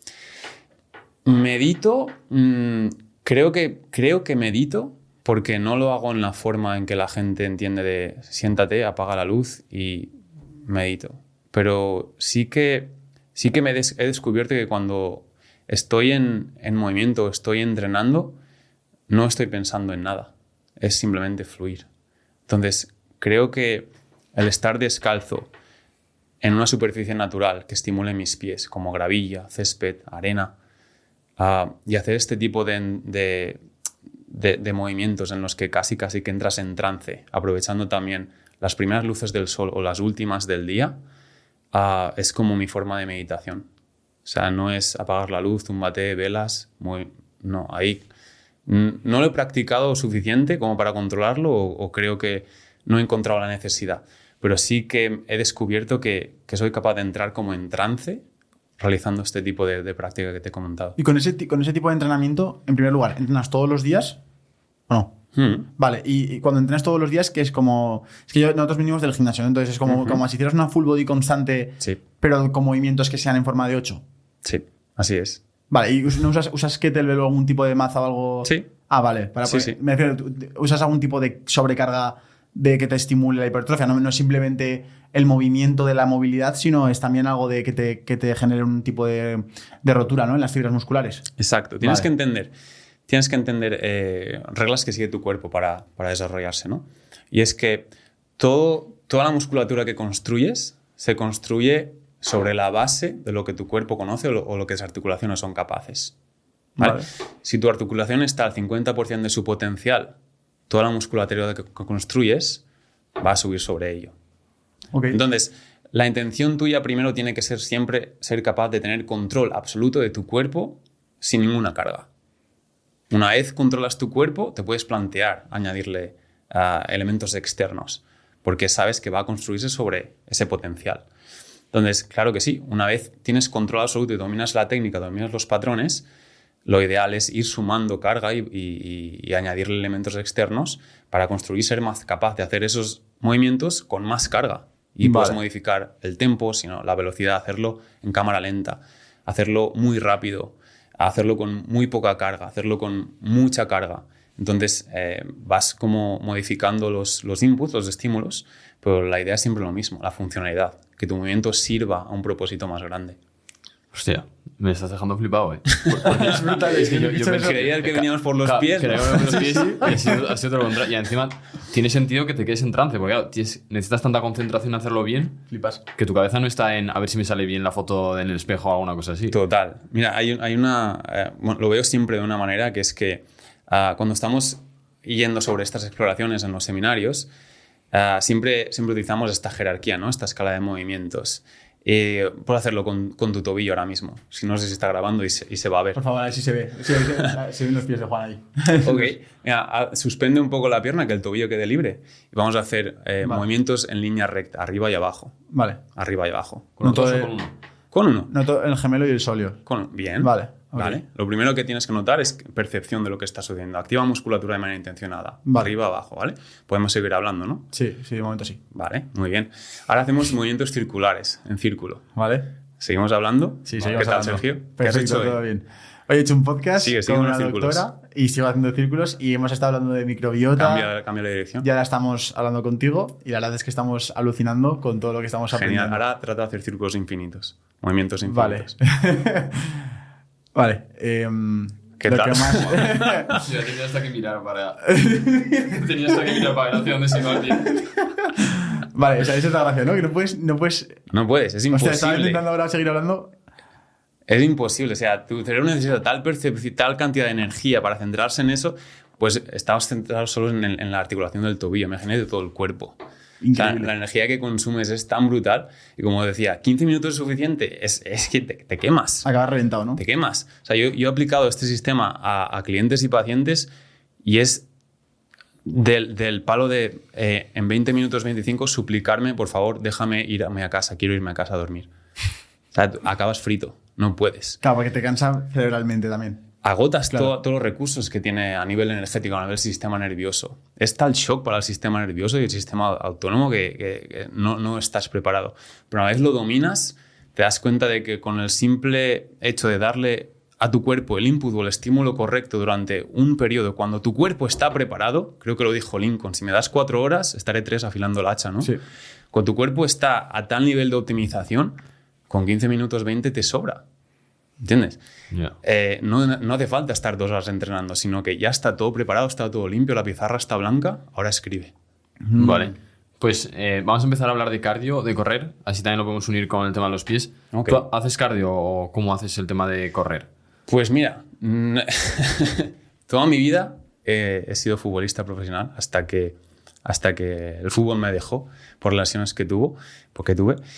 Medito, mmm, creo, que, creo que medito porque no lo hago en la forma en que la gente entiende de siéntate, apaga la luz y medito. Pero sí que, sí que me des, he descubierto que cuando estoy en, en movimiento, estoy entrenando, no estoy pensando en nada. Es simplemente fluir. Entonces, creo que el estar descalzo en una superficie natural que estimule mis pies, como gravilla, césped, arena, Uh, y hacer este tipo de, de, de, de movimientos en los que casi casi que entras en trance, aprovechando también las primeras luces del sol o las últimas del día, uh, es como mi forma de meditación. sea, no es apagar la luz, túmbate, velas. Muy, no, ahí no lo he practicado suficiente como para controlarlo o, o creo que no he encontrado la necesidad. Pero sí que he descubierto que, que soy capaz de entrar como en trance realizando este tipo de, de práctica que te he comentado. Y con ese, con ese tipo de entrenamiento, en primer lugar, ¿entrenas todos los días o no? Hmm. Vale, y, y cuando entrenas todos los días, que es como... Es que yo, nosotros venimos del gimnasio, ¿no? Entonces es como, Uh-huh. como si hicieras una full body constante, Sí. pero con movimientos que sean en forma de ocho. Sí, así es. Vale, ¿y us- no usas, usas kettlebell o algún tipo de maza o algo? Sí. Ah, vale. Para Sí, poner- sí. Me refiero, ¿tú- ¿usas algún tipo de sobrecarga de que te estimule la hipertrofia? No, no es simplemente el movimiento de la movilidad, sino es también algo de que te, que te genere un tipo de, de rotura, ¿no? En las fibras musculares. Exacto. Tienes Vale. que entender, tienes que entender eh, reglas que sigue tu cuerpo para, para desarrollarse, ¿no? Y es que todo, toda la musculatura que construyes se construye sobre la base de lo que tu cuerpo conoce o lo, o lo que las articulaciones son capaces. ¿Vale? Vale. Si tu articulación está al cincuenta por ciento de su potencial, toda la musculatura que, que construyes va a subir sobre ello. Ok. Entonces, la intención tuya primero tiene que ser siempre ser capaz de tener control absoluto de tu cuerpo sin ninguna carga. Una vez controlas tu cuerpo, te puedes plantear añadirle uh, elementos externos, porque sabes que va a construirse sobre ese potencial. Entonces, claro que sí, una vez tienes control absoluto y dominas la técnica, dominas los patrones, lo ideal es ir sumando carga y, y, y añadirle elementos externos para construir, ser más capaz de hacer esos movimientos con más carga. Y Vale. puedes modificar el tempo, sino la velocidad, hacerlo en cámara lenta, hacerlo muy rápido, hacerlo con muy poca carga, hacerlo con mucha carga. Entonces eh, vas como modificando los, los inputs, los estímulos, pero la idea es siempre lo mismo, la funcionalidad, que tu movimiento sirva a un propósito más grande. Hostia, me estás dejando flipado, eh. Es brutal. Es que yo- he yo dicho pensé- eso. Creía que veníamos por los Claro, pies, ¿no? creía que por los pies y ha sido, ha sido todo lo contrario. Y encima tiene sentido que te quedes en trance, porque claro, tienes- necesitas tanta concentración en hacerlo bien Flipas. que tu cabeza no está en a ver si me sale bien la foto en el espejo o alguna cosa así. Total. Mira, hay, un- hay una... eh, bueno, lo veo siempre de una manera que es que ah, cuando estamos yendo sobre estas exploraciones en los seminarios, ah, siempre, siempre utilizamos esta jerarquía, ¿no? Esta escala de movimientos. Eh, puedo hacerlo con, con tu tobillo ahora mismo. Si no sé si está grabando y se, y se va a ver. Por favor, a ver si se ve. Sí, se, se ven los pies de Juan ahí. Ok, mira, a- suspende un poco la pierna, que el tobillo quede libre. Y vamos a hacer eh, Vale. movimientos en línea recta, arriba y abajo. Vale. Arriba y abajo. ¿Con los Noto dos o de- con uno? Con uno. Noto el gemelo y el sóleo. Con, bien. Vale, ok. Vale. Lo primero que tienes que notar es percepción de lo que está sucediendo. Activa musculatura de manera intencionada. Vale. Arriba, abajo, ¿vale? Podemos seguir hablando, ¿no? Sí, sí, de momento sí. Vale, muy bien. Ahora hacemos movimientos circulares, en círculo. ¿Vale? ¿Seguimos hablando? Sí, ¿Qué seguimos tal, hablando. Sergio? ¿Qué has Perfecto, hecho hoy? todo bien. Hoy he hecho un podcast Sigue, sigue con en los una círculos. doctora y sigo haciendo círculos y hemos estado hablando de microbiota. Cambia, cambia la dirección. Y ahora estamos hablando contigo y la verdad es que estamos alucinando con todo lo que estamos Genial. aprendiendo. Ahora trata de hacer círculos infinitos. Movimientos Vale. infinitos. Vale. em, ¿Qué lo tal? que más... Yo tenía hasta que mirar para. tenía hasta que mirar para ver hacia dónde se iba el pie. Vale, o sea, esa es la gracia, ¿no? Que no puedes... No puedes... No puedes, es Hostia, estaba imposible. intentando ahora seguir hablando. Es imposible. O sea, tu cerebro necesita tal percepción, tal cantidad de energía para centrarse en eso, pues estamos centrados solo en, el- en la articulación del tobillo. Imagínate todo el cuerpo. O sea, Increíble. la energía que consumes es tan brutal. Y como decía, quince minutos es suficiente. Es, es que te, te quemas. Acabas reventado, ¿no? Te quemas. O sea, yo, yo he aplicado este sistema a, a clientes y pacientes y es del, del palo de eh, en veinte minutos, veinticinco, suplicarme, por favor, déjame irme a casa. Quiero irme a casa a dormir. O sea, tú acabas frito. No puedes. Claro, porque te cansa cerebralmente también. Agotas Claro. todo- todos los recursos que tiene a nivel energético, a nivel sistema nervioso. Es tal shock para el sistema nervioso y el sistema autónomo que, que- que no, no estás preparado. Pero una vez lo dominas, te das cuenta de que con el simple hecho de darle a tu cuerpo el input o el estímulo correcto durante un periodo, cuando tu cuerpo está preparado, creo que lo dijo Lincoln, si me das cuatro horas, estaré tres afilando el hacha, ¿no? Sí. Cuando tu cuerpo está a tal nivel de optimización, con quince minutos, veinte te sobra. ¿Entiendes? Ya. Eh, no, no hace falta estar dos horas entrenando, sino que ya está todo preparado, está todo limpio, la pizarra está blanca, ahora escribe. Vale. Pues eh, vamos a empezar a hablar de cardio, de correr. Así también lo podemos unir con el tema de los pies. Ok. ¿Tú haces cardio o cómo haces el tema de correr? Pues mira, mm, toda mi vida eh, he sido futbolista profesional hasta que, hasta que el fútbol me dejó por las lesiones que tuvo, porque tuve.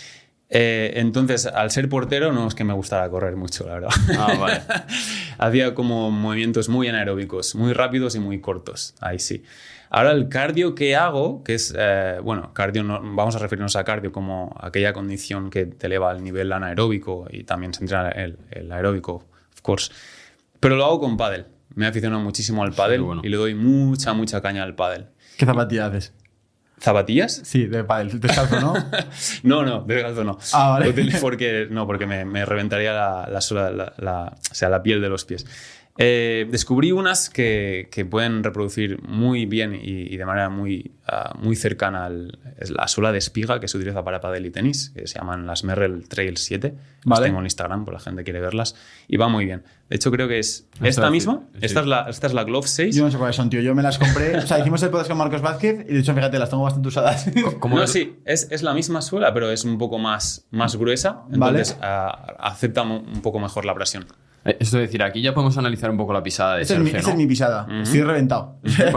Eh, entonces, al ser portero, no es que me gustara correr mucho, la verdad. Ah, vale. Hacía como movimientos muy anaeróbicos, muy rápidos y muy cortos. Ahí sí. Ahora, el cardio que hago, que es, eh, bueno, cardio, no, vamos a referirnos a cardio como aquella condición que te eleva al nivel anaeróbico y también se entrena el, el aeróbico, of course. Pero lo hago con pádel. Me he aficionado muchísimo al pádel, sí, bueno. Y le doy mucha, mucha caña al pádel. ¿Qué zapatilla haces? ¿Zapatillas? Sí, de pádel. Descalzo, ¿no? no, no, descalzo no. Ah, vale. Porque, no, porque me, me reventaría la, la, sola, la, la, o sea, la piel de los pies. Eh, descubrí unas que, que pueden reproducir muy bien y, y de manera muy, uh, muy cercana al, es la suela de espiga que se utiliza para pádel y tenis, que se llaman las Merrell Trail siete. Vale. Las tengo en Instagram, por la gente quiere verlas. Y va muy bien. De hecho, creo que es esta, esta misma. Sí. Esta, es la, esta es la Glove seis. Yo no sé cuáles son, tío. Yo me las compré. O sea, hicimos el podcast con Marcos Vázquez y de hecho, fíjate, las tengo bastante usadas. ¿Cómo no, es? Sí. Es, es la misma suela, pero es un poco más, más gruesa. Entonces, vale. uh, acepta un poco mejor la presión. Esto es decir, aquí ya podemos analizar un poco la pisada de Esa Sergio, es, mi, ¿no? Esa es mi pisada. Uh-huh. Estoy reventado.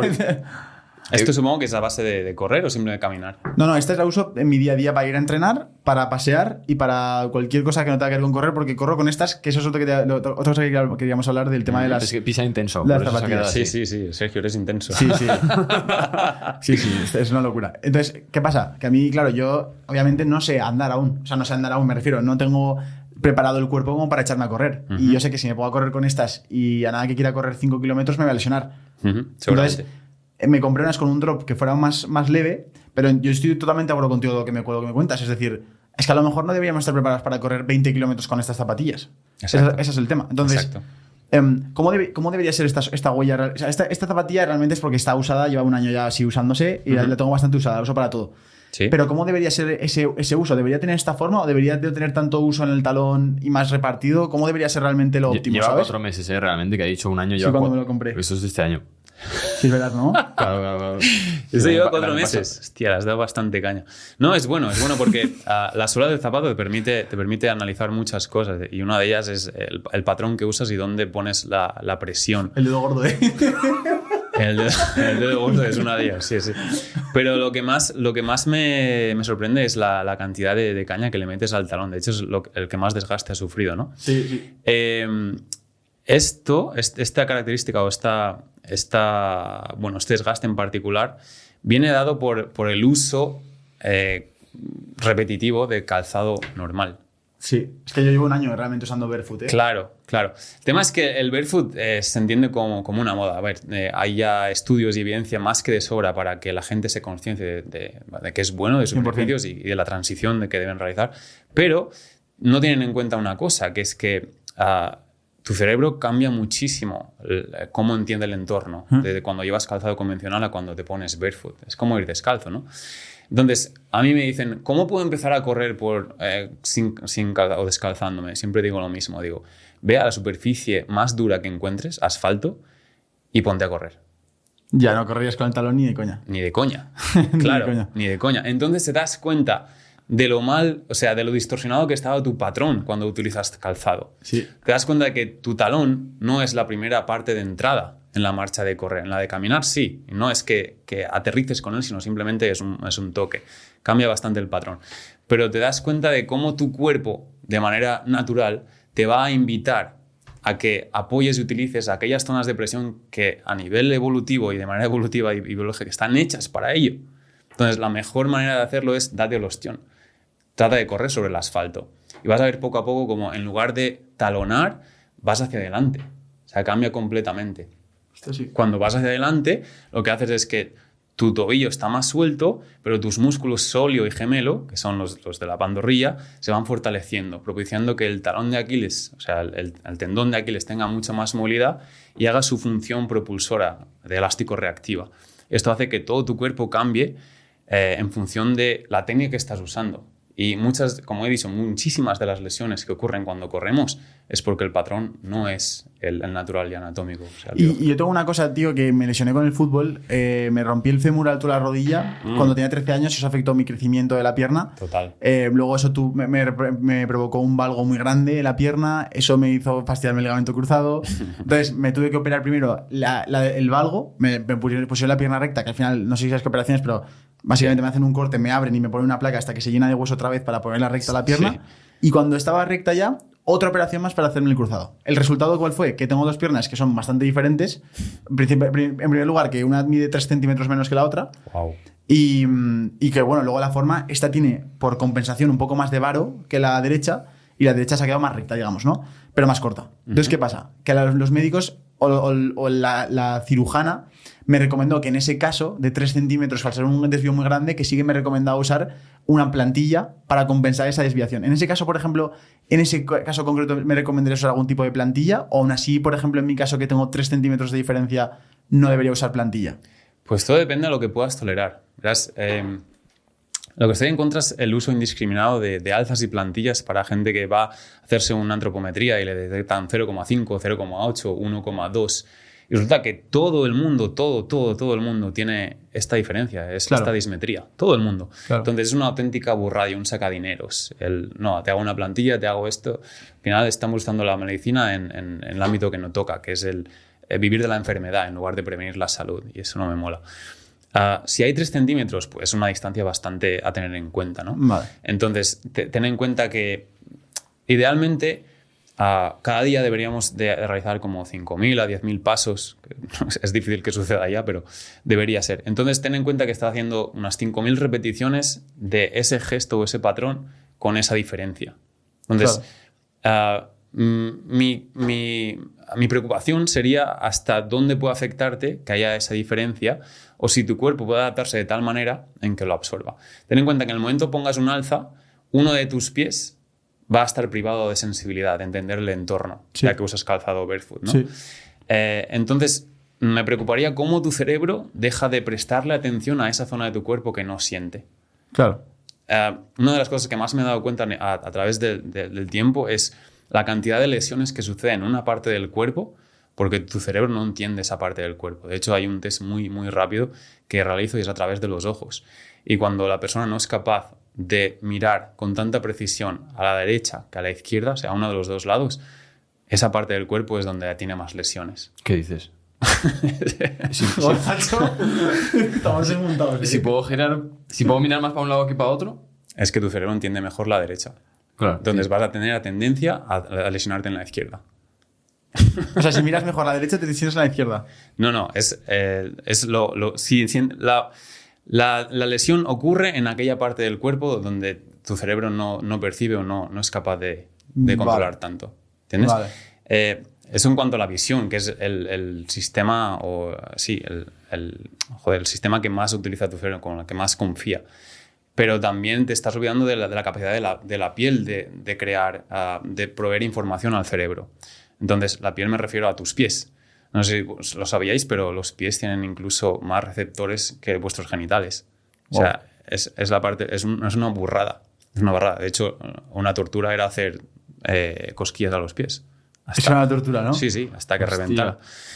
Esto supongo que es a base de, de correr o simplemente de caminar. No, no, esta la uso en mi día a día para ir a entrenar, para pasear y para cualquier cosa que no tenga que ver con correr, porque corro con estas, que eso es otro que te, otra cosa que queríamos hablar del tema de las... Es que pisa intenso. Las zapatillas. Sí, sí, sí. Sergio, eres intenso. Sí, sí. sí, sí, es una locura. Entonces, ¿qué pasa? Que a mí, claro, yo obviamente no sé andar aún. O sea, no sé andar aún, me refiero. No tengo preparado el cuerpo como para echarme a correr. Uh-huh. Y yo sé que si me pongo a correr con estas y a nada que quiera correr cinco kilómetros me voy a lesionar. Uh-huh. Seguramente. Entonces, me compré unas con un drop que fuera más, más leve, pero yo estoy totalmente de acuerdo contigo lo que me, lo que me cuentas. Es decir, es que a lo mejor no deberíamos estar preparados para correr veinte kilómetros con estas zapatillas. Ese, ese es el tema. Entonces, um, ¿cómo, debe, ¿cómo debería ser esta, esta huella? O sea, esta, esta zapatilla realmente es porque está usada, lleva un año ya así usándose y uh-huh. la, la tengo bastante usada, la uso para todo. Sí. Pero ¿cómo debería ser ese, ese uso? ¿Debería tener esta forma o debería tener tanto uso en el talón y más repartido? ¿Cómo debería ser realmente lo óptimo? Lleva ¿sabes? cuatro meses, ¿eh? Realmente, que ha dicho un año. Sí, lleva cuando cuatro. me lo compré. Eso es de este año. Sí, es verdad, ¿no? Claro, claro, claro. Eso lleva cuatro meses. Hostia, le has dado bastante caña. No, es bueno, es bueno porque uh, la suela del zapato te permite, te permite analizar muchas cosas y una de ellas es el, el patrón que usas y dónde pones la, la presión. El dedo gordo, ¿eh? El dedo, el dedo gordo es una de ellas, sí, sí. Pero lo que más, lo que más me, me sorprende es la, la cantidad de, de caña que le metes al talón. De hecho, es lo, el que más desgaste ha sufrido, ¿no? Sí, sí. Eh, esto, esta característica o esta, esta, bueno, este desgaste en particular viene dado por, por el uso eh, repetitivo de calzado normal. Sí, es que yo llevo un año realmente usando barefoot, ¿eh? Claro, claro. El tema es que el barefoot eh, se entiende como, como una moda. A ver, eh, hay ya estudios y evidencia más que de sobra para que la gente se conciencie de, de, de que es bueno, de sus beneficios y, y de la transición de que deben realizar. Pero no tienen en cuenta una cosa, que es que uh, tu cerebro cambia muchísimo el, cómo entiende el entorno, ¿Mm? Desde cuando llevas calzado convencional a cuando te pones barefoot. Es como ir descalzo, ¿no? Entonces, a mí me dicen, ¿cómo puedo empezar a correr por, eh, sin, sin o descalzándome? Siempre digo lo mismo, digo, ve a la superficie más dura que encuentres, asfalto, y ponte a correr. Ya, no correrías con el talón ni de coña. Ni de coña, claro, ni de coña. ni de coña. Entonces te das cuenta de lo mal, o sea, de lo distorsionado que estaba tu patrón cuando utilizas calzado. Sí. Te das cuenta de que tu talón no es la primera parte de entrada en la marcha de correr. En la de caminar, sí. No es que, que aterrices con él, sino simplemente es un, es un toque. Cambia bastante el patrón. Pero te das cuenta de cómo tu cuerpo, de manera natural, te va a invitar a que apoyes y utilices aquellas zonas de presión que a nivel evolutivo y de manera evolutiva y biológica están hechas para ello. Entonces, la mejor manera de hacerlo es date el ostión. Trata de correr sobre el asfalto. Y vas a ver poco a poco como en lugar de talonar, vas hacia adelante. O sea, cambia completamente. Esto sí. Cuando vas hacia adelante, lo que haces es que tu tobillo está más suelto, pero tus músculos sóleo y gemelo, que son los, los de la pantorrilla, se van fortaleciendo, propiciando que el talón de Aquiles, o sea, el, el tendón de Aquiles tenga mucha más movilidad y haga su función propulsora de elástico reactiva. Esto hace que todo tu cuerpo cambie eh, en función de la técnica que estás usando. Y muchas, como he dicho, muchísimas de las lesiones que ocurren cuando corremos es porque el patrón no es el, el natural y anatómico. O sea, y, y yo tengo una cosa, tío, que me lesioné con el fútbol. Eh, me rompí el fémur alto de la rodilla mm. cuando tenía trece años. Eso afectó mi crecimiento de la pierna. Total. Eh, luego eso tu, me, me, me provocó un valgo muy grande en la pierna. Eso me hizo fastidiarme el ligamento cruzado. Entonces me tuve que operar primero la, la, el valgo. Me, me pusieron, pusieron la pierna recta, que al final no sé si sabes qué operaciones, pero básicamente me hacen un corte, me abren y me ponen una placa hasta que se llena de hueso otra vez para ponerla recta la pierna. Sí. Y cuando estaba recta ya, otra operación más para hacerme el cruzado. ¿El resultado cuál fue? Que tengo dos piernas que son bastante diferentes. En primer lugar, que una mide tres centímetros menos que la otra. Wow. Y, y que, bueno, luego la forma, esta tiene por compensación un poco más de varo que la derecha, y la derecha se ha quedado más recta, digamos, ¿no? Pero más corta. Entonces, uh-huh. ¿qué pasa? Que los, los médicos o, o, o la, la cirujana me recomendó que en ese caso de tres centímetros, al ser un desvío muy grande, que sí que me recomendaba usar una plantilla para compensar esa desviación. En ese caso, por ejemplo, en ese caso concreto, ¿me recomendarías usar algún tipo de plantilla? O aún así, por ejemplo, en mi caso que tengo tres centímetros de diferencia, no debería usar plantilla. Pues todo depende de lo que puedas tolerar. Verás, eh, lo que estoy en contra es el uso indiscriminado de, de alzas y plantillas para gente que va a hacerse una antropometría y le detectan cero coma cinco, cero coma ocho, uno coma dos. Y resulta que todo el mundo, todo, todo, todo el mundo tiene esta diferencia, es claro. esta dismetría. Todo el mundo. Claro. Entonces es una auténtica burrada y un sacadineros. El, no, te hago una plantilla, te hago esto. Al final estamos usando la medicina en, en, en el ámbito que no toca, que es el, el vivir de la enfermedad en lugar de prevenir la salud. Y eso no me mola. Uh, si hay tres centímetros, pues es una distancia bastante a tener en cuenta, ¿no? Vale. Entonces, te, ten en cuenta que idealmente uh, cada día deberíamos de realizar como cinco mil a diez mil pasos. Es difícil que suceda ya, pero debería ser. Entonces, ten en cuenta que estás haciendo unas cinco mil repeticiones de ese gesto o ese patrón con esa diferencia. Entonces, claro. uh, mi, mi, mi preocupación sería hasta dónde puede afectarte que haya esa diferencia o si tu cuerpo puede adaptarse de tal manera en que lo absorba. Ten en cuenta que en el momento que pongas un alza, uno de tus pies va a estar privado de sensibilidad, de entender el entorno, sí. ya que usas calzado barefoot, ¿no? Sí. Eh, entonces, me preocuparía cómo tu cerebro deja de prestarle atención a esa zona de tu cuerpo que no siente. Claro. Eh, una de las cosas que más me he dado cuenta a, a través de, de, del tiempo es la cantidad de lesiones que suceden en una parte del cuerpo porque tu cerebro no entiende esa parte del cuerpo. De hecho, hay un test muy, muy rápido que realizo y es a través de los ojos. Y cuando la persona no es capaz de mirar con tanta precisión a la derecha que a la izquierda, o sea, a uno de los dos lados, esa parte del cuerpo es donde tiene más lesiones. ¿Qué dices? si, si, Estamos desmontados. Si puedo girar, si puedo mirar más para un lado que para otro. Es que tu cerebro entiende mejor la derecha. Claro. Entonces sí. vas a tener la tendencia a, a lesionarte en la izquierda. O sea, si miras mejor a la derecha, te lesionas a la izquierda. No, no, es, eh, es lo... lo si, si, la, la, la lesión ocurre en aquella parte del cuerpo donde tu cerebro no, no percibe o no, no es capaz de, de controlar vale. tanto. ¿Entiendes? Vale. Eh, eso en cuanto a la visión, que es el, el sistema, o sí, el, el, joder, el sistema que más utiliza tu cerebro, con el que más confía. Pero también te estás olvidando de la, de la capacidad de la, de la piel de, de crear, uh, de proveer información al cerebro. Entonces, la piel me refiero a tus pies. No sé si lo sabíais, pero los pies tienen incluso más receptores que vuestros genitales. O sea, wow. es, es, la parte, es, un, es una burrada. Es una burrada. De hecho, una tortura era hacer eh, cosquillas a los pies. Hasta, es una tortura, ¿no? Sí, sí, hasta que Hostia. reventara.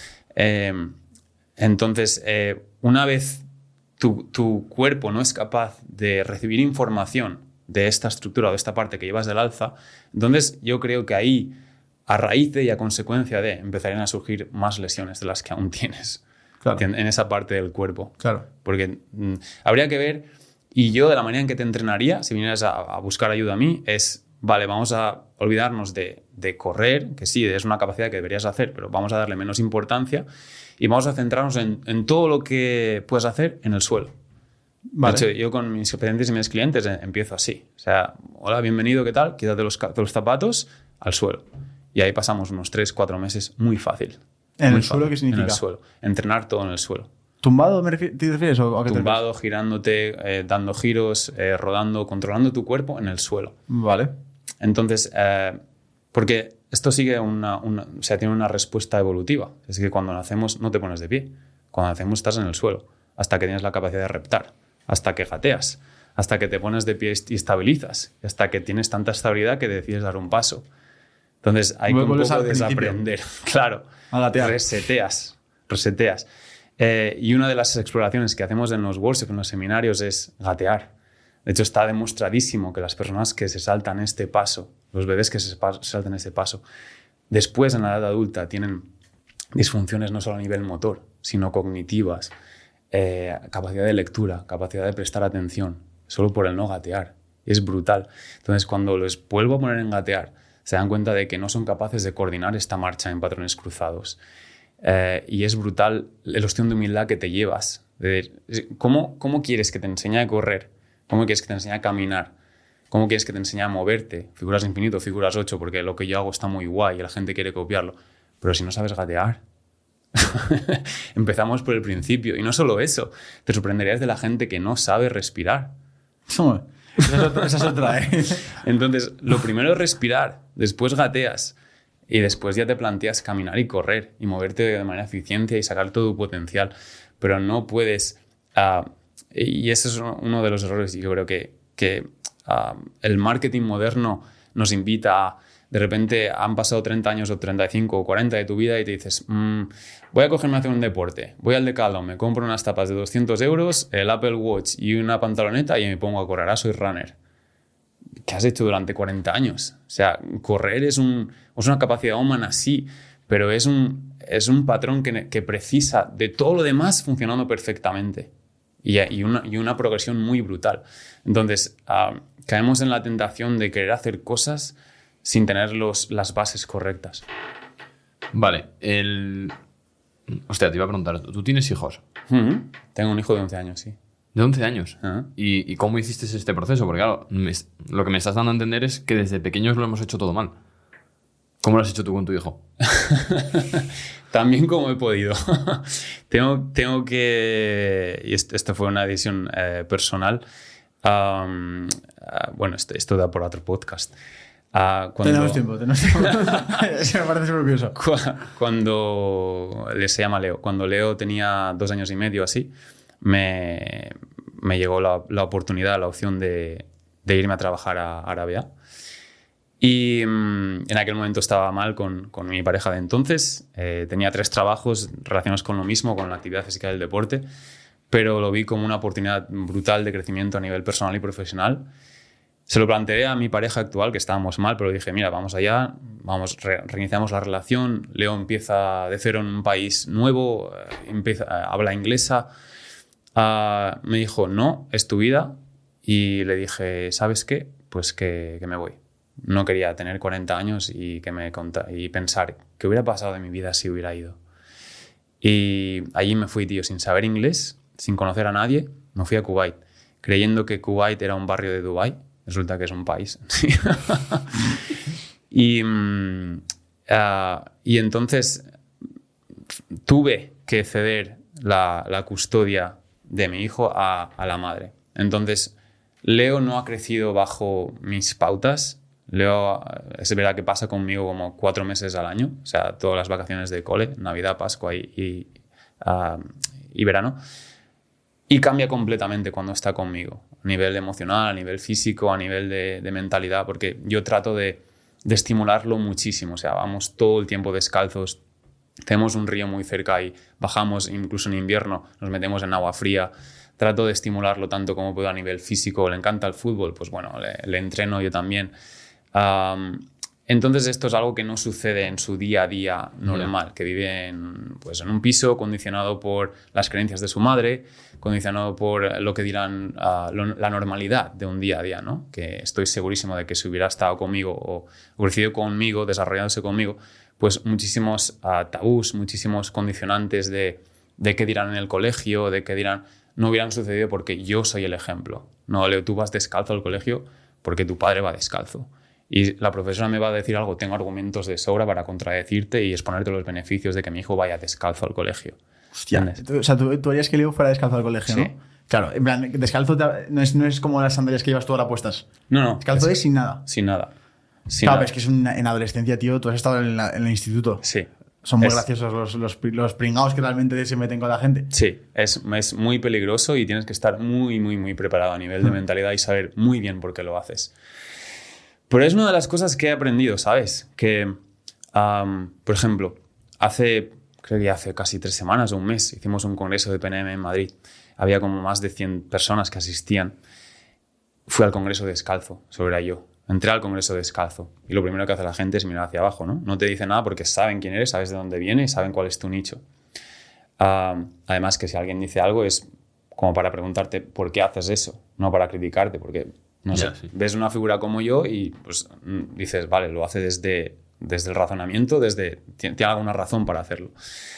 Eh, entonces, eh, una vez tu, tu cuerpo no es capaz de recibir información de esta estructura o de esta parte que llevas del alza, entonces yo creo que ahí, a raíz de y a consecuencia de, empezarían a surgir más lesiones de las que aún tienes claro. en, en esa parte del cuerpo. Claro. Porque mm, habría que ver, y yo de la manera en que te entrenaría, si vinieras a, a buscar ayuda a mí, es, vale, vamos a olvidarnos de, de correr, que sí, es una capacidad que deberías hacer, pero vamos a darle menos importancia y vamos a centrarnos en, en todo lo que puedes hacer en el suelo. Vale. De hecho, yo con mis pacientes y mis clientes empiezo así. O sea, hola, bienvenido, ¿qué tal? Quítate los, los zapatos al suelo. Y ahí pasamos unos tres, cuatro meses muy fácil. ¿En muy el suelo fácil. qué significa? En el suelo. Entrenar todo en el suelo. ¿Tumbado me refier- te refieres? ¿O a qué Tumbado, te girándote, eh, dando giros, eh, rodando, controlando tu cuerpo en el suelo. Vale. Entonces, eh, porque esto sigue una, una, o sea, tiene una respuesta evolutiva. Es que cuando nacemos no te pones de pie. Cuando nacemos estás en el suelo. Hasta que tienes la capacidad de reptar. Hasta que gateas. Hasta que te pones de pie y estabilizas. Hasta que tienes tanta estabilidad que decides dar un paso. Entonces hay que un Vuelves poco al principio. desaprender. Claro. A gatear. Reseteas. Reseteas. Eh, y una de las exploraciones que hacemos en los workshops, en los seminarios, es gatear. De hecho, está demostradísimo que las personas que se saltan este paso, los bebés que se pa- saltan este paso, después en la edad adulta tienen disfunciones no solo a nivel motor, sino cognitivas, eh, capacidad de lectura, capacidad de prestar atención, solo por el no gatear. Es brutal. Entonces, cuando los vuelvo a poner en gatear, se dan cuenta de que no son capaces de coordinar esta marcha en patrones cruzados. Eh, y es brutal el ostión de humildad que te llevas. De, ¿cómo, ¿Cómo quieres que te enseñe a correr? ¿Cómo quieres que te enseñe a caminar? ¿Cómo quieres que te enseñe a moverte? Figuras de infinito, figuras ocho, porque lo que yo hago está muy guay y la gente quiere copiarlo. Pero si no sabes gatear, empezamos por el principio. Y no solo eso, te sorprenderías de la gente que no sabe respirar. Esa es otra, esa es otra, ¿eh? Entonces, lo primero es respirar, después gateas y después ya te planteas caminar y correr y moverte de manera eficiente y sacar todo tu potencial. Pero no puedes... Uh, y ese es uno de los errores y yo creo que, que uh, el marketing moderno nos invita a... De repente han pasado treinta años o treinta y cinco o cuarenta de tu vida y te dices mmm, voy a cogerme a hacer un deporte, voy al Decathlon, me compro unas tapas de doscientos euros, el Apple Watch y una pantaloneta y me pongo a correr, ah, soy runner. ¿Qué has hecho durante cuarenta años? O sea, correr es, un, es una capacidad humana, sí, pero es un, es un patrón que, que precisa de todo lo demás funcionando perfectamente y, y, una, y una progresión muy brutal. Entonces, uh, caemos en la tentación de querer hacer cosas sin tener los, las bases correctas. Vale, el... Hostia, te iba a preguntar, ¿tú tienes hijos? Uh-huh. Tengo un hijo de once años, sí. De once años. Uh-huh. ¿Y, ¿Y cómo hiciste este proceso? Porque claro, me, lo que me estás dando a entender es que desde pequeños lo hemos hecho todo mal. ¿Cómo lo has hecho tú con tu hijo? También como he podido. tengo, tengo que... Y esto, esto fue una decisión eh, personal. Um, uh, bueno, esto, esto da por otro podcast. Uh, cuando, tenemos tiempo, tenemos tiempo. Eso me parece súper curioso. Cuando le se llama Leo, cuando Leo tenía dos años y medio así, me, me llegó la, la oportunidad, la opción de, de irme a trabajar a Arabia. Y mmm, en aquel momento estaba mal con, con mi pareja de entonces. Eh, tenía tres trabajos relacionados con lo mismo, con la actividad física y el deporte, pero lo vi como una oportunidad brutal de crecimiento a nivel personal y profesional. Se lo planteé a mi pareja actual, que estábamos mal, pero dije, mira, vamos allá, vamos, re reiniciamos la relación, Leo empieza de cero en un país nuevo, empieza, habla inglesa. Uh, me dijo, no, es tu vida. Y le dije, ¿sabes qué? Pues que, que me voy. No quería tener cuarenta años y, que me conta y pensar qué hubiera pasado de mi vida si hubiera ido. Y allí me fui, tío, sin saber inglés, sin conocer a nadie, me fui a Kuwait, creyendo que Kuwait era un barrio de Dubái. Resulta que es un país. y, uh, y entonces tuve que ceder la, la custodia de mi hijo a, a la madre. Entonces, Leo no ha crecido bajo mis pautas. Leo, es verdad que pasa conmigo como cuatro meses al año. O sea, todas las vacaciones de cole, Navidad, Pascua y, y, uh, y verano. Y cambia completamente cuando está conmigo, a nivel emocional, a nivel físico, a nivel de, de mentalidad, porque yo trato de, de estimularlo muchísimo. O sea, vamos todo el tiempo descalzos, tenemos un río muy cerca y bajamos, incluso en invierno, nos metemos en agua fría. Trato de estimularlo tanto como puedo a nivel físico. Le encanta el fútbol, pues bueno, le, le entreno yo también. Um, Entonces esto es algo que no sucede en su día a día normal, yeah. que vive en, pues, en un piso condicionado por las creencias de su madre, condicionado por lo que dirán uh, lo, la normalidad de un día a día, ¿no? Que estoy segurísimo de que si hubiera estado conmigo o crecido conmigo, desarrollándose conmigo, pues muchísimos uh, tabús, muchísimos condicionantes de, de qué dirán en el colegio, de qué dirán, no hubieran sucedido porque yo soy el ejemplo. No, Leo, tú vas descalzo al colegio porque tu padre va descalzo. Y la profesora me va a decir algo, tengo argumentos de sobra para contradecirte y exponerte los beneficios de que mi hijo vaya descalzo al colegio. Hostia, o sea, ¿tú, tú harías que Leo fuera descalzo al colegio, sí. ¿no? Claro, en plan, descalzo no es, no es como las sandalias que llevas tú ahora puestas. No, no. Descalzo es, es sin nada. Sin nada. Sin claro, nada. pero es que es una, en adolescencia, tío, tú has estado en, la, en el instituto. Sí. Son muy es, graciosos los, los, los pringados que realmente se meten con la gente. Sí, es, es muy peligroso y tienes que estar muy, muy, muy preparado a nivel de mentalidad y saber muy bien por qué lo haces. Pero es una de las cosas que he aprendido, ¿sabes? Que, um, por ejemplo, hace, creo que hace casi tres semanas o un mes, hicimos un congreso de P N M en Madrid. Había como más de cien personas que asistían. Fui al congreso descalzo, eso era yo. Entré al congreso descalzo y lo primero que hace la gente es mirar hacia abajo, ¿no? No te dice nada porque saben quién eres, sabes de dónde vienes y saben cuál es tu nicho. Uh, además que si alguien dice algo es como para preguntarte por qué haces eso, no para criticarte, porque, no ya, sé, sí. ves una figura como yo y pues dices, vale, lo hace desde, desde el razonamiento, desde tiene, tiene alguna razón para hacerlo.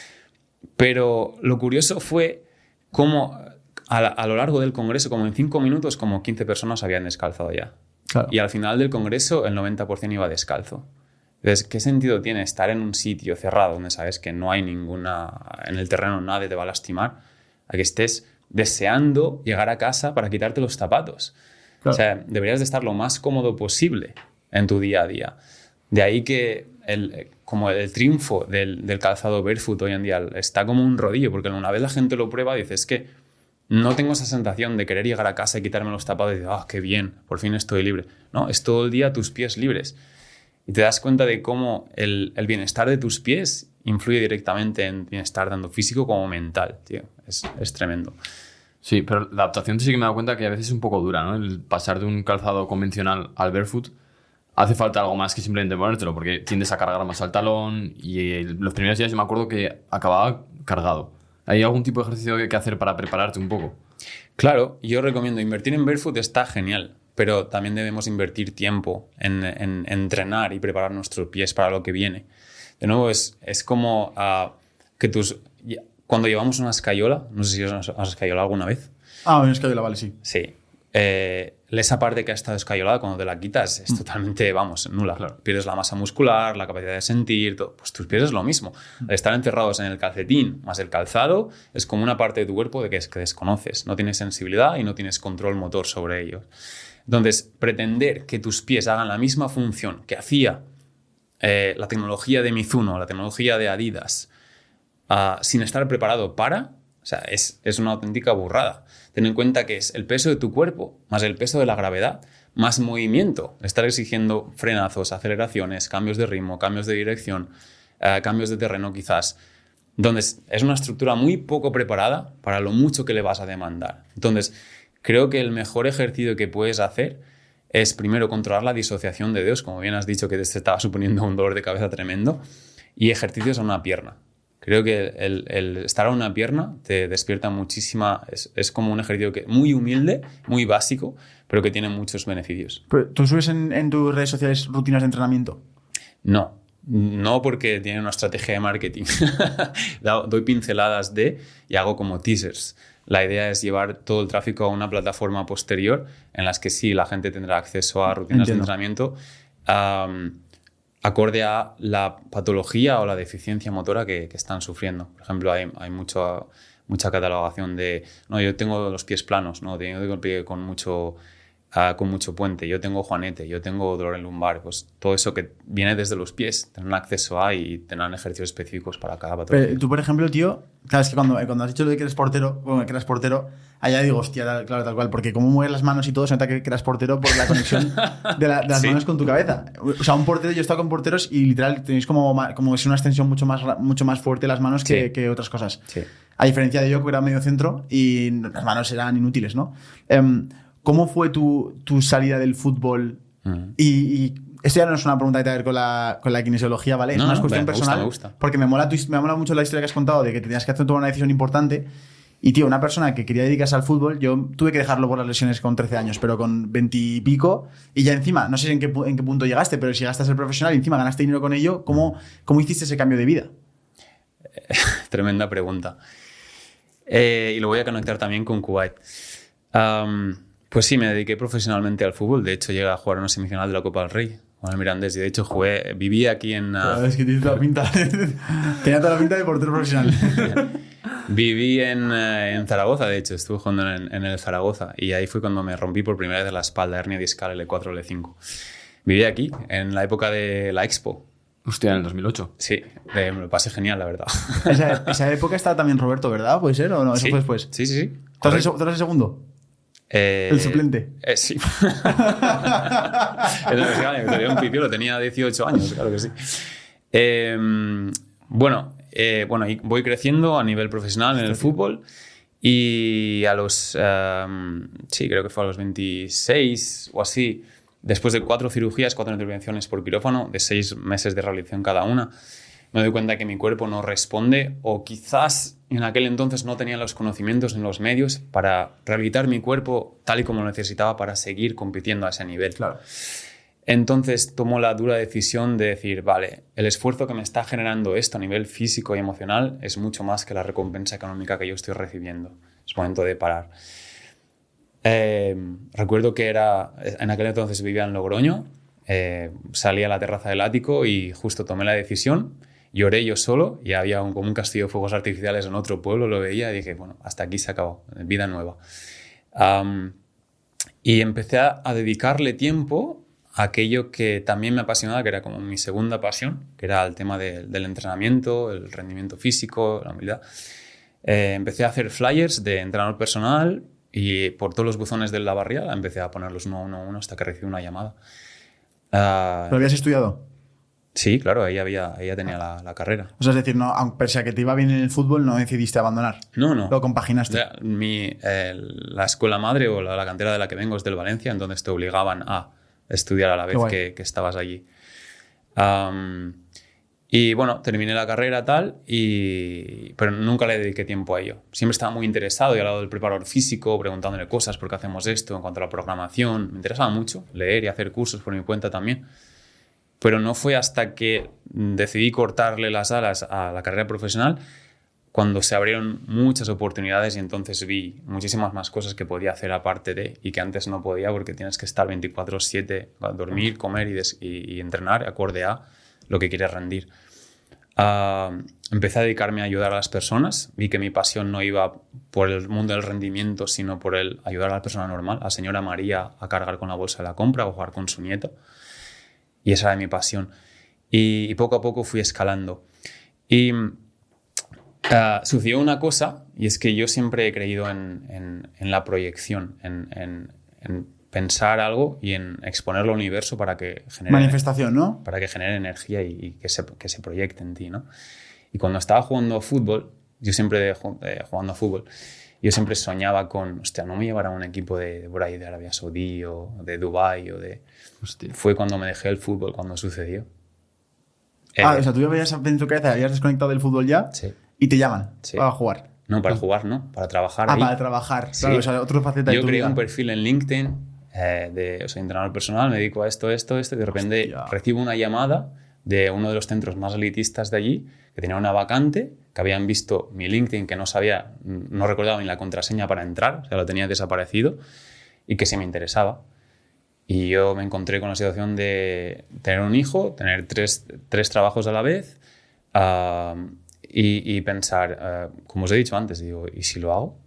Pero lo curioso fue cómo a, a lo largo del congreso, como en cinco minutos, como quince personas habían descalzado ya. Claro. Y al final del congreso el noventa por ciento iba descalzo. Entonces, ¿qué sentido tiene estar en un sitio cerrado donde sabes que no hay ninguna... En el terreno nadie te va a lastimar, a que estés deseando llegar a casa para quitarte los zapatos? Claro. O sea, deberías de estar lo más cómodo posible en tu día a día. De ahí que el, como el triunfo del, del calzado barefoot hoy en día está como un rodillo, porque una vez la gente lo prueba dice, es que no tengo esa sensación de querer llegar a casa y quitarme los zapatos y decir, ah, oh, qué bien, por fin estoy libre. No, es todo el día tus pies libres. Y te das cuenta de cómo el, el bienestar de tus pies influye directamente en bienestar tanto físico como mental, tío. Es, es tremendo. Sí, pero la adaptación sí que me he dado cuenta que a veces es un poco dura, ¿no? El pasar de un calzado convencional al barefoot hace falta algo más que simplemente ponértelo, porque tiendes a cargar más al talón y los primeros días yo me acuerdo que acababa cargado. ¿Hay algún tipo de ejercicio que hacer para prepararte un poco? Claro, yo recomiendo invertir en barefoot, está genial, pero también debemos invertir tiempo en, en, en entrenar y preparar nuestros pies para lo que viene. De nuevo, es, es como uh, que tus... Cuando llevamos una escayola, no sé si os has escayolado alguna vez. Ah, una escayola, vale, sí. Sí. Eh, esa parte que ha estado escayolada, cuando te la quitas, es mm. totalmente, vamos, nula. Claro. Pierdes la masa muscular, la capacidad de sentir, todo. Pues tus pies es lo mismo. Al estar encerrados en el calcetín más el calzado, es como una parte de tu cuerpo de que, es que desconoces. No tienes sensibilidad y no tienes control motor sobre ellos. Entonces, pretender que tus pies hagan la misma función que hacía eh, la tecnología de Mizuno, la tecnología de Adidas, uh, sin estar preparado para... O sea, es, es una auténtica burrada. Ten en cuenta que es el peso de tu cuerpo, más el peso de la gravedad, más movimiento. Estar exigiendo frenazos, aceleraciones, cambios de ritmo, cambios de dirección, uh, cambios de terreno quizás. Entonces, es una estructura muy poco preparada para lo mucho que le vas a demandar. Entonces, creo que el mejor ejercicio que puedes hacer es primero controlar la disociación de dedos, como bien has dicho que te estaba suponiendo un dolor de cabeza tremendo, y ejercicios a una pierna. Creo que el, el estar a una pierna te despierta muchísima... Es, es como un ejercicio que, muy humilde, muy básico, pero que tiene muchos beneficios. ¿Pero tú subes en, en tus redes sociales rutinas de entrenamiento? No, no porque tiene una estrategia de marketing. Doy pinceladas de y hago como teasers. La idea es llevar todo el tráfico a una plataforma posterior en las que sí, la gente tendrá acceso a rutinas Entiendo. de entrenamiento um, acorde a la patología o la deficiencia motora que, que están sufriendo. Por ejemplo, hay, hay mucho, mucha catalogación de, no, yo tengo los pies planos, no, tengo el pie con mucho, uh, con mucho puente, yo tengo juanete, yo tengo dolor en lumbar, pues todo eso que viene desde los pies, tendrán acceso a y tendrán ejercicios específicos para cada patología. Pero tú, por ejemplo, tío, claro, es que cuando, cuando has dicho lo de que eres portero, bueno, que eras portero, allá digo, hostia, tal, claro, tal cual, porque como mueves las manos y todo, se nota que, que eras portero por la conexión de, la, de las sí. manos con tu cabeza. O sea, un portero, yo he estado con porteros y literal tenéis como, como es una extensión mucho más, mucho más fuerte las manos que, sí. que otras cosas. Sí. A diferencia de yo, que era medio centro y las manos eran inútiles, ¿no? Um, ¿Cómo fue tu, tu salida del fútbol? Uh-huh. Y, y esto ya no es una pregunta que tiene que ver con la, con la kinesiología, ¿vale? Es no, una no, cuestión me personal. Gusta, me gusta. Porque me mola, tu, me mola mucho la historia que has contado de que tenías que hacer tomar una decisión importante. Y, tío, una persona que quería dedicarse al fútbol, yo tuve que dejarlo por las lesiones con trece años, pero con veinte y pico, y ya encima, no sé en qué, en qué punto llegaste, pero si llegaste a ser profesional y encima ganaste dinero con ello, ¿cómo, cómo hiciste ese cambio de vida? Tremenda pregunta. Eh, y lo voy a conectar también con Kuwait. Um, pues sí, me dediqué profesionalmente al fútbol. De hecho, llegué a jugar una semifinal de la Copa del Rey con el Mirandés. Y de hecho, jugué, viví aquí en... Uh... Es que tienes toda la pinta. Tenía toda la pinta de portero profesional. Viví en, en Zaragoza, de hecho. Estuve jugando en, en el Zaragoza. Y ahí fue cuando me rompí por primera vez la espalda, hernia discal L cuatro L cinco. Viví aquí, en la época de la Expo. Hostia, en el dos mil ocho. Sí, me lo pasé genial, la verdad. Esa, esa época estaba también Roberto, ¿verdad? ¿Puede ser o no? Eso sí, fue después. Sí, sí, sí. ¿Tú eres el segundo? Eh, ¿El suplente? Eh, sí. Entonces, un pipiolo, tenía dieciocho años, claro que sí. Eh, bueno, eh, bueno, y voy creciendo a nivel profesional en el fútbol y a los, um, sí, creo que fue a los veintiséis o así, después de cuatro cirugías, cuatro intervenciones por quirófano, de seis meses de rehabilitación cada una, me doy cuenta que mi cuerpo no responde, o quizás en aquel entonces no tenía los conocimientos ni los medios para rehabilitar mi cuerpo tal y como lo necesitaba para seguir compitiendo a ese nivel. Claro. Entonces tomo la dura decisión de decir, vale, el esfuerzo que me está generando esto a nivel físico y emocional es mucho más que la recompensa económica que yo estoy recibiendo. Es momento de parar. Eh, recuerdo que era, en aquel entonces vivía en Logroño, eh, salí a la terraza del ático y justo tomé la decisión. Lloré yo solo y había un, como un castillo de fuegos artificiales en otro pueblo, lo veía y dije, bueno, hasta aquí se acabó, vida nueva. Um, y empecé a, a dedicarle tiempo a aquello que también me apasionaba, que era como mi segunda pasión, que era el tema de, del entrenamiento, el rendimiento físico, la movilidad. Eh, empecé a hacer flyers de entrenador personal y por todos los buzones de la barriada empecé a ponerlos uno a uno, uno hasta que recibí una llamada. Uh, ¿Lo habías estudiado? Sí, claro, ella, había, ella tenía la, la carrera. O sea, es decir, no, aunque pese a que te iba bien en el fútbol, no decidiste abandonar. No, no. Lo compaginaste. La, mi, eh, la escuela madre o la, la cantera de la que vengo es del Valencia, entonces te obligaban a estudiar a la vez que, que estabas allí. Um, y bueno, terminé la carrera tal, y, pero nunca le dediqué tiempo a ello. Siempre estaba muy interesado y al lado del preparador físico, preguntándole cosas, ¿por qué hacemos esto? En cuanto a la programación, me interesaba mucho leer y hacer cursos por mi cuenta también. Pero no fue hasta que decidí cortarle las alas a la carrera profesional cuando se abrieron muchas oportunidades y entonces vi muchísimas más cosas que podía hacer aparte de y que antes no podía porque tienes que estar veinticuatro siete, dormir, comer y, des, y, y entrenar acorde a lo que quieres rendir. Uh, empecé a dedicarme a ayudar a las personas. Vi que mi pasión no iba por el mundo del rendimiento, sino por el ayudar a la persona normal, a la señora María a cargar con la bolsa de la compra o jugar con su nieto. Y esa era mi pasión. Y, y poco a poco fui escalando. Y uh, sucedió una cosa, y es que yo siempre he creído en, en, en la proyección, en, en, en pensar algo y en exponerlo al universo para que genere... Manifestación, ¿no? Para que genere energía y, y que, se, que se proyecte en ti, ¿no? Y cuando estaba jugando a fútbol, yo siempre eh, jugando a fútbol, yo siempre soñaba con, hostia, no me llevará a un equipo de, de por ahí, de Arabia Saudí o de Dubái o de... Hostia. Fue cuando me dejé el fútbol, cuando sucedió. Ah, eh, o sea, tú ya habías en tu cabeza, habías desconectado del fútbol ya sí. Y te llaman sí. para jugar. No, para jugar, no, para trabajar Ah, ahí. para trabajar, Sí. claro, o sea, otra faceta yo de tu creé vida. un perfil en LinkedIn eh, de, o sea, entrenador personal, me dedico a esto, esto, esto, y de repente Hostia. recibo una llamada de uno de los centros más elitistas de allí, que tenía una vacante, que habían visto mi LinkedIn, que no sabía, no recordaba ni la contraseña para entrar, o sea, lo tenía desaparecido, y que se me interesaba. Y yo me encontré con la situación de tener un hijo, tener tres, tres trabajos a la vez, uh, y, y pensar, uh, como os he dicho antes, digo, ¿y si lo hago?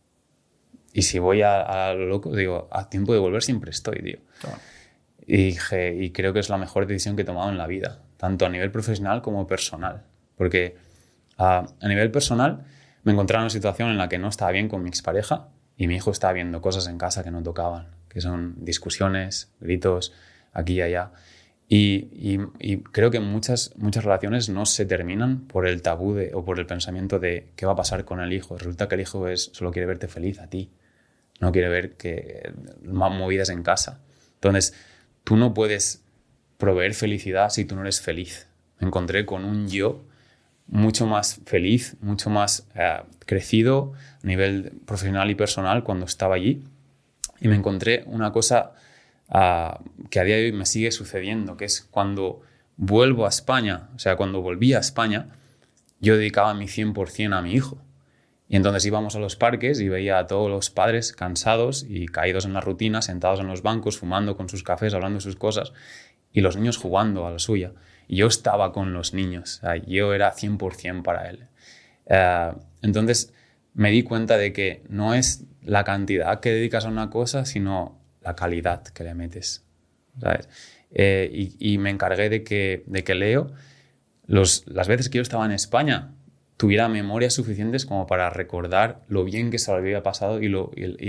Y si voy a, a lo loco, digo, a tiempo de volver siempre estoy, tío. Claro. Y dije, y creo que es la mejor decisión que he tomado en la vida, tanto a nivel profesional como personal. Porque uh, a nivel personal me encontraba en una situación en la que no estaba bien con mi expareja y mi hijo estaba viendo cosas en casa que no tocaban, que son discusiones, gritos, aquí y allá. Y, y, y creo que muchas, muchas relaciones no se terminan por el tabú de, o por el pensamiento de qué va a pasar con el hijo. Resulta que el hijo es, solo quiere verte feliz a ti, no quiere ver que movidas en casa. Entonces, tú no puedes proveer felicidad si tú no eres feliz. Me encontré con un yo mucho más feliz, mucho más eh, crecido a nivel profesional y personal cuando estaba allí. Y me encontré una cosa uh, que a día de hoy me sigue sucediendo, que es cuando vuelvo a España, o sea, cuando volví a España, yo dedicaba mi cien por ciento a mi hijo. Y entonces íbamos a los parques y veía a todos los padres cansados y caídos en la rutina, sentados en los bancos, fumando con sus cafés, hablando de sus cosas, y los niños jugando a la suya. Y yo estaba con los niños, o sea, yo era cien por ciento para él. Uh, entonces me di cuenta de que no es la cantidad que dedicas a una cosa, sino la calidad que le metes, ¿sabes? Eh, y, y me encargué de que, de que Leo, los, las veces que yo estaba en España, tuviera memorias suficientes como para recordar lo bien que se le había pasado y lo, y, y,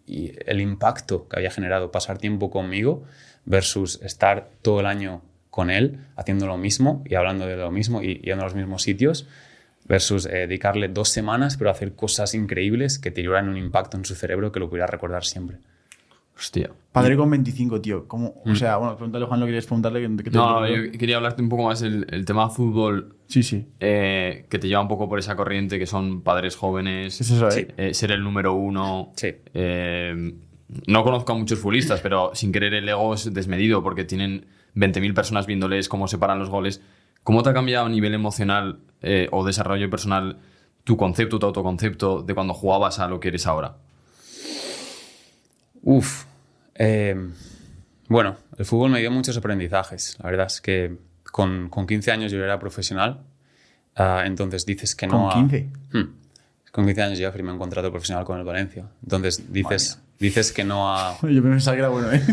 y el impacto que había generado pasar tiempo conmigo versus estar todo el año con él haciendo lo mismo y hablando de lo mismo y yendo a los mismos sitios versus eh, dedicarle dos semanas pero hacer cosas increíbles que te llevaran un impacto en su cerebro que lo pudiera recordar siempre. Hostia. Padre con veinticinco, tío. ¿Cómo? Mm. O sea, bueno, pregúntale, Juan, ¿lo quieres preguntarle? Que te no, yo quería hablarte un poco más del el tema fútbol. Sí, sí. Eh, que te lleva un poco por esa corriente que son padres jóvenes. Es eso, ¿eh? Sí. Eh, ser el número uno. Sí. Eh, no conozco a muchos futbolistas, pero sin querer el ego es desmedido porque tienen veinte mil personas viéndoles cómo se paran los goles. ¿Cómo te ha cambiado a nivel emocional eh, o desarrollo personal tu concepto, tu autoconcepto de cuando jugabas a lo que eres ahora? Uf. Eh, bueno, el fútbol me dio muchos aprendizajes. La verdad es que con, con quince años yo era profesional. Uh, entonces dices que no... ¿Con quince? A, hmm, con quince años yo firmé un contrato profesional con el Valencia. Entonces dices, dices que no a... Yo pensaba que era bueno, ¿eh?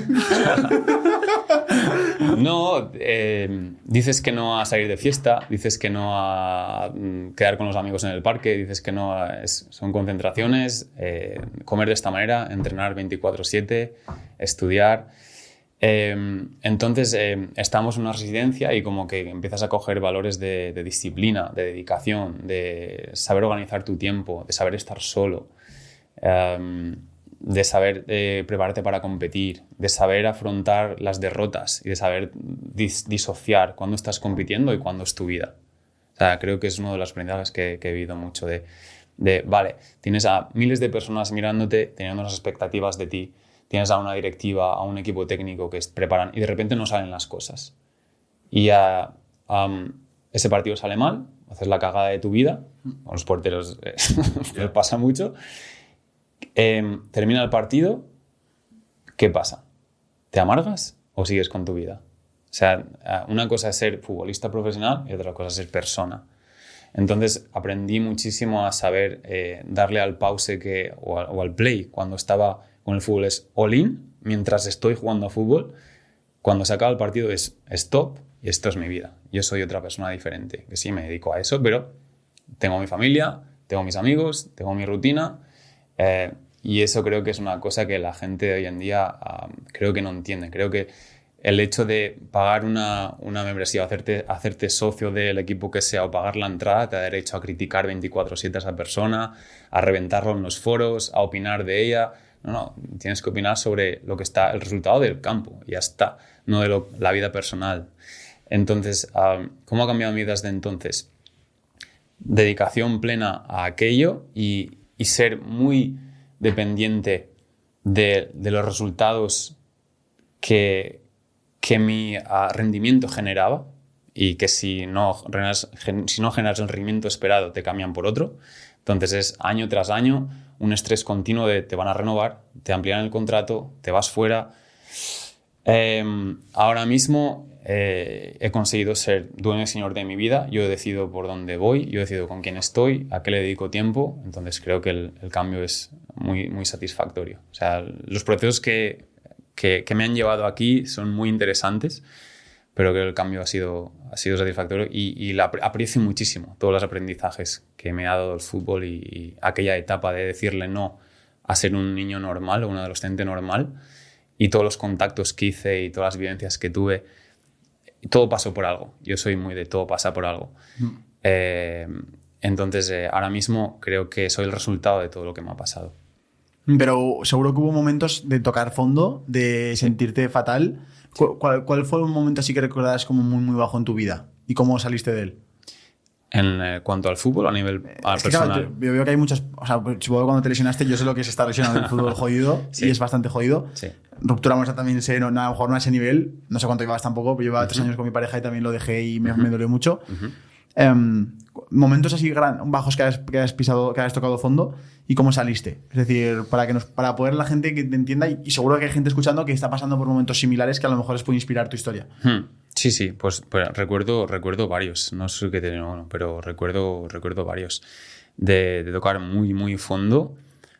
No, eh, dices que no a salir de fiesta, dices que no a mm, quedar con los amigos en el parque, dices que no a, es, son concentraciones, eh, comer de esta manera, entrenar veinticuatro siete, estudiar. Eh, entonces eh, estamos en una residencia y como que empiezas a coger valores de, de disciplina, de dedicación, de saber organizar tu tiempo, de saber estar solo. Um, de saber eh, prepararte para competir, de saber afrontar las derrotas y de saber dis- disociar cuándo estás compitiendo y cuándo es tu vida. O sea, creo que es uno de los aprendizajes que, que he vivido mucho de, de, vale, tienes a miles de personas mirándote, teniendo unas expectativas de ti, tienes a una directiva, a un equipo técnico que preparan y de repente no salen las cosas. Y a, um, ese partido sale mal, haces la cagada de tu vida, a los porteros eh, les pasa mucho. Eh, termina el partido, ¿qué pasa? ¿Te amargas o sigues con tu vida? O sea, una cosa es ser futbolista profesional y otra cosa es ser persona. Entonces aprendí muchísimo a saber eh, darle al pause que, o, a, o al play cuando estaba con el fútbol es all in, mientras estoy jugando a fútbol. Cuando se acaba el partido es stop y esto es mi vida. Yo soy otra persona diferente, que sí me dedico a eso, pero tengo mi familia, tengo mis amigos, tengo mi rutina. Eh, y eso creo que es una cosa que la gente de hoy en día um, creo que no entiende. Creo que el hecho de pagar una, una membresía, hacerte, hacerte socio del equipo que sea o pagar la entrada te da derecho a criticar veinticuatro siete a esa persona, a reventarlo en los foros, a opinar de ella. No, no, tienes que opinar sobre lo que está, el resultado del campo y ya está, no de lo, la vida personal. Entonces, um, ¿cómo ha cambiado mi vida desde entonces? Dedicación plena a aquello y y ser muy dependiente de, de los resultados que, que mi uh, rendimiento generaba y que si no, generas, gen, si no generas el rendimiento esperado te cambian por otro. Entonces es año tras año un estrés continuo de te van a renovar, te amplían el contrato, te vas fuera. Eh, ahora mismo eh, he conseguido ser dueño y señor de mi vida. Yo decido por dónde voy, yo decido con quién estoy, a qué le dedico tiempo. Entonces creo que el, el cambio es muy, muy satisfactorio. O sea, los procesos que, que, que me han llevado aquí son muy interesantes, pero creo que el cambio ha sido, ha sido satisfactorio y, y la, aprecio muchísimo todos los aprendizajes que me ha dado el fútbol y, y aquella etapa de decirle no a ser un niño normal o un adolescente normal. Y todos los contactos que hice y todas las vivencias que tuve, todo pasó por algo. Yo soy muy de todo pasa por algo. Mm. Eh, entonces, eh, ahora mismo creo que soy el resultado de todo lo que me ha pasado. Pero seguro que hubo momentos de tocar fondo, de sentirte fatal. Sí. ¿Cuál, ¿Cuál fue un momento así que recuerdas como muy, muy bajo en tu vida? ¿Y cómo saliste de él? En eh, cuanto al fútbol, a nivel a es personal. Que, claro, yo veo que hay muchas. O sea, supongo que cuando te lesionaste, yo sé lo que es estar lesionado en el fútbol jodido, sí. Y es bastante jodido. Sí. Ruptura amorosa también sé, no, no, a lo mejor no a ese nivel, no sé cuánto llevabas tampoco, pero llevaba uh-huh. tres años con mi pareja y también lo dejé y me, uh-huh. me dolió mucho. Uh-huh. Um, momentos así gran, bajos que has, que has pisado, que has tocado fondo y cómo saliste. Es decir, para que nos, para poder la gente que te entienda y, y seguro que hay gente escuchando que está pasando por momentos similares que a lo mejor les puede inspirar tu historia. Uh-huh. Sí, sí, pues, pues recuerdo, recuerdo varios, no sé qué tengo, bueno, pero recuerdo, recuerdo varios de, de tocar muy, muy fondo,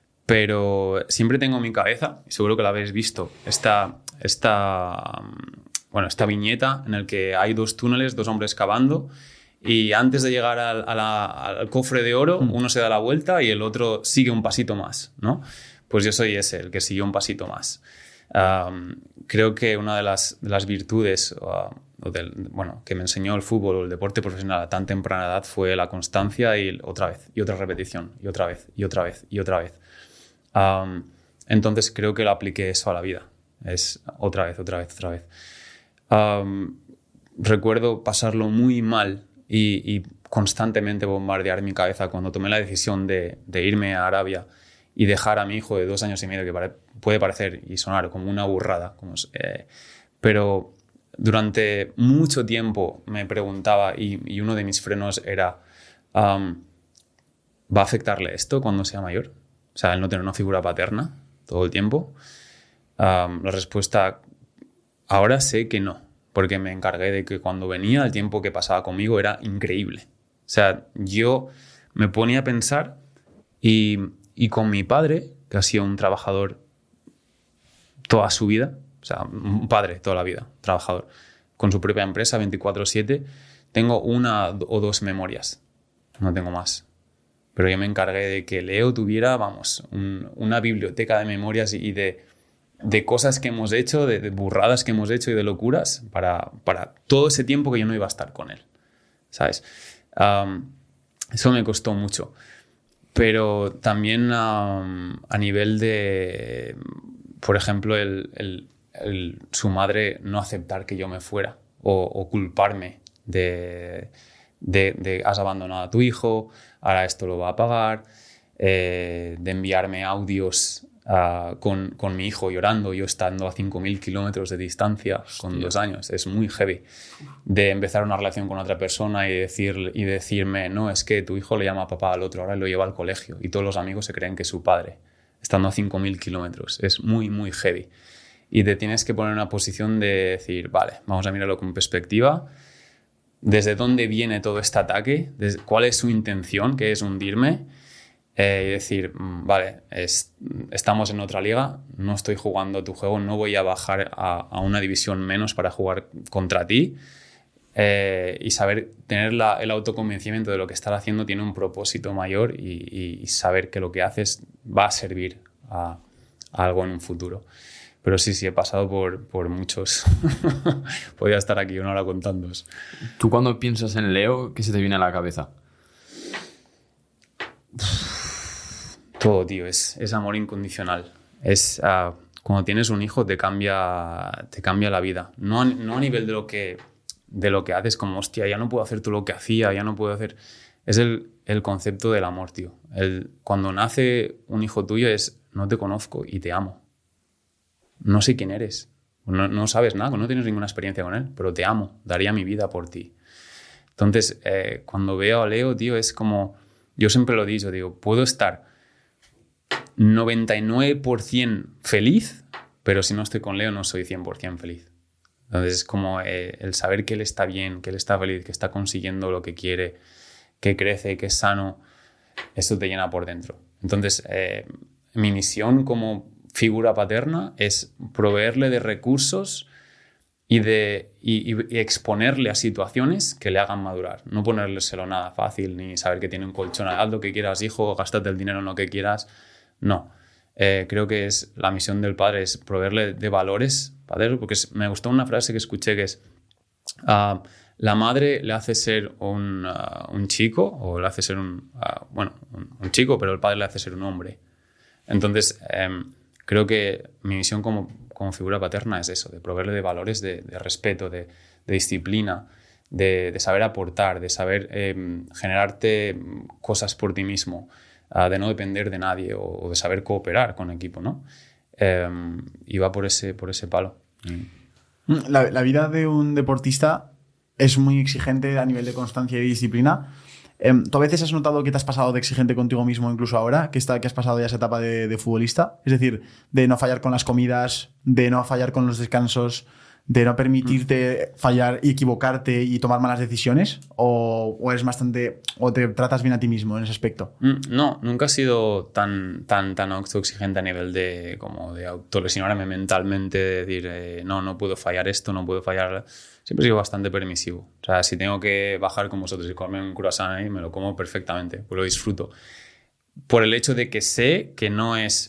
pero siempre tengo en mi cabeza, y seguro que la habéis visto, esta, esta, bueno, esta viñeta en la que hay dos túneles, dos hombres cavando, y antes de llegar al, a la, al cofre de oro, mm. uno se da la vuelta y el otro sigue un pasito más, ¿no? Pues yo soy ese, el que siguió un pasito más. Um, creo que una de las, de las virtudes uh, o del, bueno, que me enseñó el fútbol o el deporte profesional a tan temprana edad fue la constancia y otra vez, y otra repetición, y otra vez, y otra vez, y otra vez. Um, entonces creo que lo apliqué eso a la vida. Es otra vez, otra vez, otra vez. Um, recuerdo pasarlo muy mal y, y constantemente bombardear mi cabeza cuando tomé la decisión de, de irme a Arabia y dejar a mi hijo de dos años y medio, que pare, puede parecer y sonar como una burrada, como, eh, pero durante mucho tiempo me preguntaba, y, y uno de mis frenos era, um, ¿va a afectarle esto cuando sea mayor? O sea, el no tener una figura paterna todo el tiempo. Um, la respuesta, ahora sé que no, porque me encargué de que cuando venía el tiempo que pasaba conmigo era increíble. O sea, yo me ponía a pensar y... Y con mi padre, que ha sido un trabajador toda su vida, o sea, un padre toda la vida, trabajador, con su propia empresa veinticuatro siete, tengo una o dos memorias, no tengo más. Pero yo me encargué de que Leo tuviera, vamos, un, una biblioteca de memorias y de, de cosas que hemos hecho, de, de burradas que hemos hecho y de locuras para, para todo ese tiempo que yo no iba a estar con él, ¿sabes? Um, eso me costó mucho. Pero también um, a nivel de, por ejemplo, el, el, el, su madre no aceptar que yo me fuera o, o culparme de, de, de has abandonado a tu hijo, ahora esto lo va a pagar, eh, de enviarme audios uh, con, con mi hijo llorando, yo estando a cinco mil kilómetros de distancia con Hostia. dos años, es muy heavy. De empezar una relación con otra persona y, decir, y decirme, no, es que tu hijo le llama a papá al otro, ahora lo lleva al colegio y todos los amigos se creen que es su padre, estando a cinco mil kilómetros. Es muy, muy heavy. Y te tienes que poner en una posición de decir, vale, vamos a mirarlo con perspectiva, desde dónde viene todo este ataque, desde, cuál es su intención, que es hundirme, eh, y decir, vale, es, estamos en otra liga, no estoy jugando tu juego, no voy a bajar a, a una división menos para jugar contra ti. Eh, y saber tener la, el autoconvencimiento de lo que estás haciendo tiene un propósito mayor y, y, y saber que lo que haces va a servir a, a algo en un futuro. Pero sí, sí, he pasado por, por muchos. Podría estar aquí una hora contándoos. ¿Tú cuando piensas en Leo, qué se te viene a la cabeza? Todo, tío, es, es amor incondicional. Es, uh, cuando tienes un hijo te cambia, te cambia la vida. No a, no a nivel de lo que... de lo que haces, como, hostia, ya no puedo hacer todo lo que hacía, ya no puedo hacer... Es el, el concepto del amor, tío. El, cuando nace un hijo tuyo es, no te conozco y te amo. No sé quién eres. No, no sabes nada, no tienes ninguna experiencia con él, pero te amo, daría mi vida por ti. Entonces, eh, cuando veo a Leo, tío, es como... Yo siempre lo he dicho, digo, puedo estar noventa y nueve por ciento feliz, pero si no estoy con Leo no soy cien por ciento feliz. Entonces es como eh, el saber que él está bien, que él está feliz, que está consiguiendo lo que quiere, que crece, que es sano, eso te llena por dentro. Entonces eh, mi misión como figura paterna es proveerle de recursos y, de, y, y, y exponerle a situaciones que le hagan madurar. No ponérselo nada fácil, ni saber que tiene un colchón, haz lo que quieras, hijo, gástate el dinero en lo que quieras. No. Eh, creo que es la misión del padre es proveerle de valores, padre, porque es, me gustó una frase que escuché que es uh, la madre le hace ser un, uh, un chico o le hace ser un uh, bueno un, un chico, pero el padre le hace ser un hombre. Entonces um, creo que mi misión como, como figura paterna es eso, de proveerle de valores de, de respeto, de, de disciplina, de, de saber aportar, de saber eh, generarte cosas por ti mismo, uh, de no depender de nadie o, o de saber cooperar con equipo, ¿no? Eh, y va por ese, por ese palo. La, la vida de un deportista es muy exigente a nivel de constancia y disciplina. Eh, ¿Tú a veces has notado que te has pasado de exigente contigo mismo incluso ahora, que, está, que has pasado ya esa etapa de, de futbolista? Es decir, de no fallar con las comidas, de no fallar con los descansos, de no permitirte mm. fallar y equivocarte y tomar malas decisiones, o, o eres bastante o te tratas bien a ti mismo en ese aspecto. No, nunca he sido tan tan tan autoexigente a nivel de como de autolesionarme mentalmente, de decir eh, no no puedo fallar esto, no puedo fallar. Siempre he sido bastante permisivo. O sea, si tengo que bajar con vosotros y comerme un croissant ahí, me lo como perfectamente, pues lo disfruto. Por el hecho de que sé que no es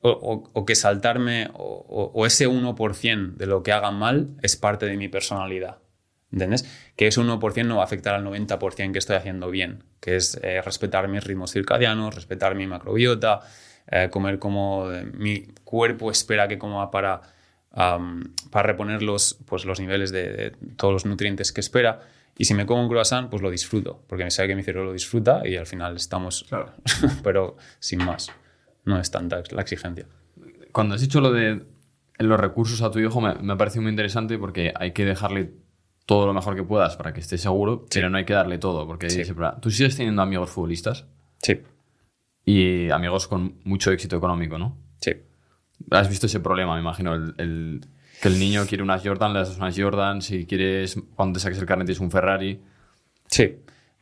o, o, o que saltarme o, o, o ese uno por ciento de lo que haga mal es parte de mi personalidad. ¿Entiendes? Que ese uno por ciento no va a afectar al noventa por ciento que estoy haciendo bien, que es eh, respetar mis ritmos circadianos, respetar mi macrobiota, eh, comer como eh, mi cuerpo espera que coma para, um, para reponer los, pues, los niveles de, de todos los nutrientes que espera. Y si me como un croissant, pues lo disfruto, porque me sabe que mi cerebro lo disfruta y al final estamos... Claro. Pero sin más, no es tanta la exigencia. Cuando has dicho lo de los recursos a tu hijo, me, me ha parecido muy interesante porque hay que dejarle todo lo mejor que puedas para que esté seguro, sí. pero no hay que darle todo, porque sí. siempre, tú sigues teniendo amigos futbolistas. Sí. Y amigos con mucho éxito económico, ¿no? Sí. Has visto ese problema, me imagino, el, el, que el niño quiere unas Jordan, le das unas Jordan, si quieres, cuando te saques el carnet es un Ferrari. Sí.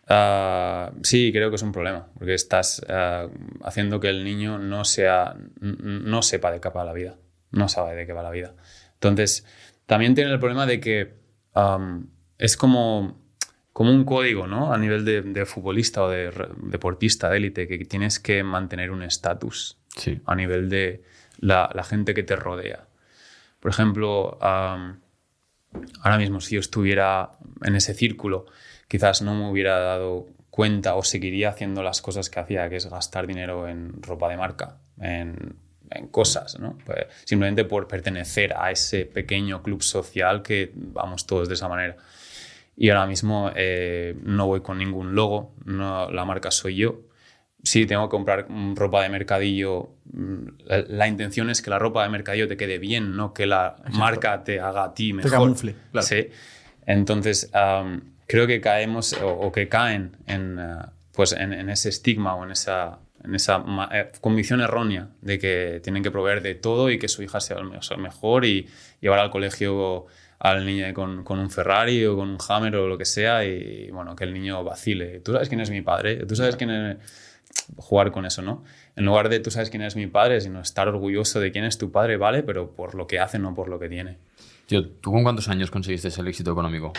Uh, sí, creo que es un problema, porque estás uh, haciendo que el niño no sea, no sepa de qué va la vida, no sabe de qué va la vida. Entonces, también tiene el problema de que Um, es como, como un código, ¿no? A nivel de, de futbolista o de re, deportista de élite, que tienes que mantener un estatus sí. a nivel de la, la gente que te rodea. Por ejemplo, um, ahora mismo si yo estuviera en ese círculo, quizás no me hubiera dado cuenta o seguiría haciendo las cosas que hacía, que es gastar dinero en ropa de marca, en... en cosas, ¿no? Pues simplemente por pertenecer a ese pequeño club social que vamos todos de esa manera. Y ahora mismo eh, no voy con ningún logo, no, la marca soy yo. Sí, tengo que comprar ropa de mercadillo. La, la intención es que la ropa de mercadillo te quede bien, no que la Exacto. marca te haga a ti mejor. Te camufle, claro. Sí. Entonces, um, creo que caemos o, o que caen en, uh, pues en, en ese estigma o en esa... en esa eh, convicción errónea de que tienen que proveer de todo y que su hija sea el mejor y llevar al colegio al niño con, con un Ferrari o con un Hammer o lo que sea y bueno, que el niño vacile. Tú sabes quién es mi padre, tú sabes quién es... Jugar con eso, ¿no? En lugar de tú sabes quién es mi padre, sino estar orgulloso de quién es tu padre, ¿vale? Pero por lo que hace, no por lo que tiene. Tío, ¿tú con cuántos años conseguiste el éxito económico?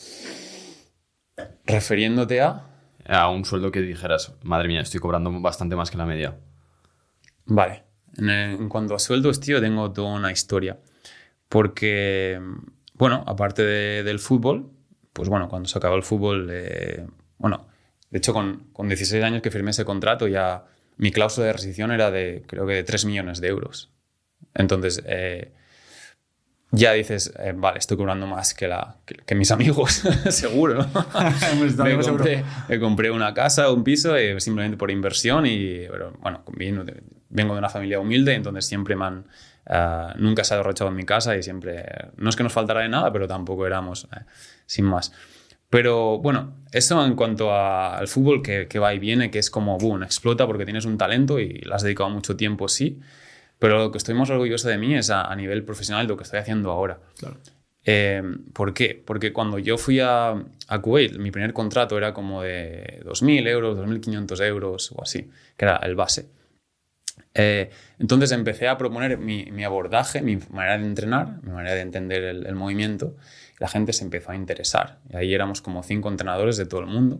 Refiriéndote a... a un sueldo que dijeras, madre mía, estoy cobrando bastante más que la media. Vale. En, el, en cuanto a sueldos, tío, tengo toda una historia. Porque, bueno, aparte de, del fútbol, pues bueno, cuando se acabó el fútbol, eh, bueno, de hecho con, con dieciséis años que firmé ese contrato, ya mi cláusula de rescisión era de, creo que de tres millones de euros. Entonces, eh, ya dices, eh, vale, estoy cobrando más que, la, que, que mis amigos, seguro, ¿no? me, compré, me compré una casa, un piso, eh, simplemente por inversión y, pero, bueno, vengo de, vengo de una familia humilde, entonces siempre me han, uh, nunca se ha derrochado en mi casa y siempre, no es que nos faltara de nada, pero tampoco éramos eh, sin más. Pero bueno, eso en cuanto a, al fútbol que, que va y viene, que es como, boom, explota porque tienes un talento y le has dedicado mucho tiempo, sí. Pero lo que estoy más orgulloso de mí es a, a nivel profesional lo que estoy haciendo ahora. Claro. Eh, ¿Por qué? Porque cuando yo fui a, a Kuwait, mi primer contrato era como de dos mil euros, dos mil quinientos euros o así, que era el base. Eh, entonces empecé a proponer mi, mi abordaje, mi manera de entrenar, mi manera de entender el, el movimiento. Y la gente se empezó a interesar. Y ahí éramos como cinco entrenadores de todo el mundo.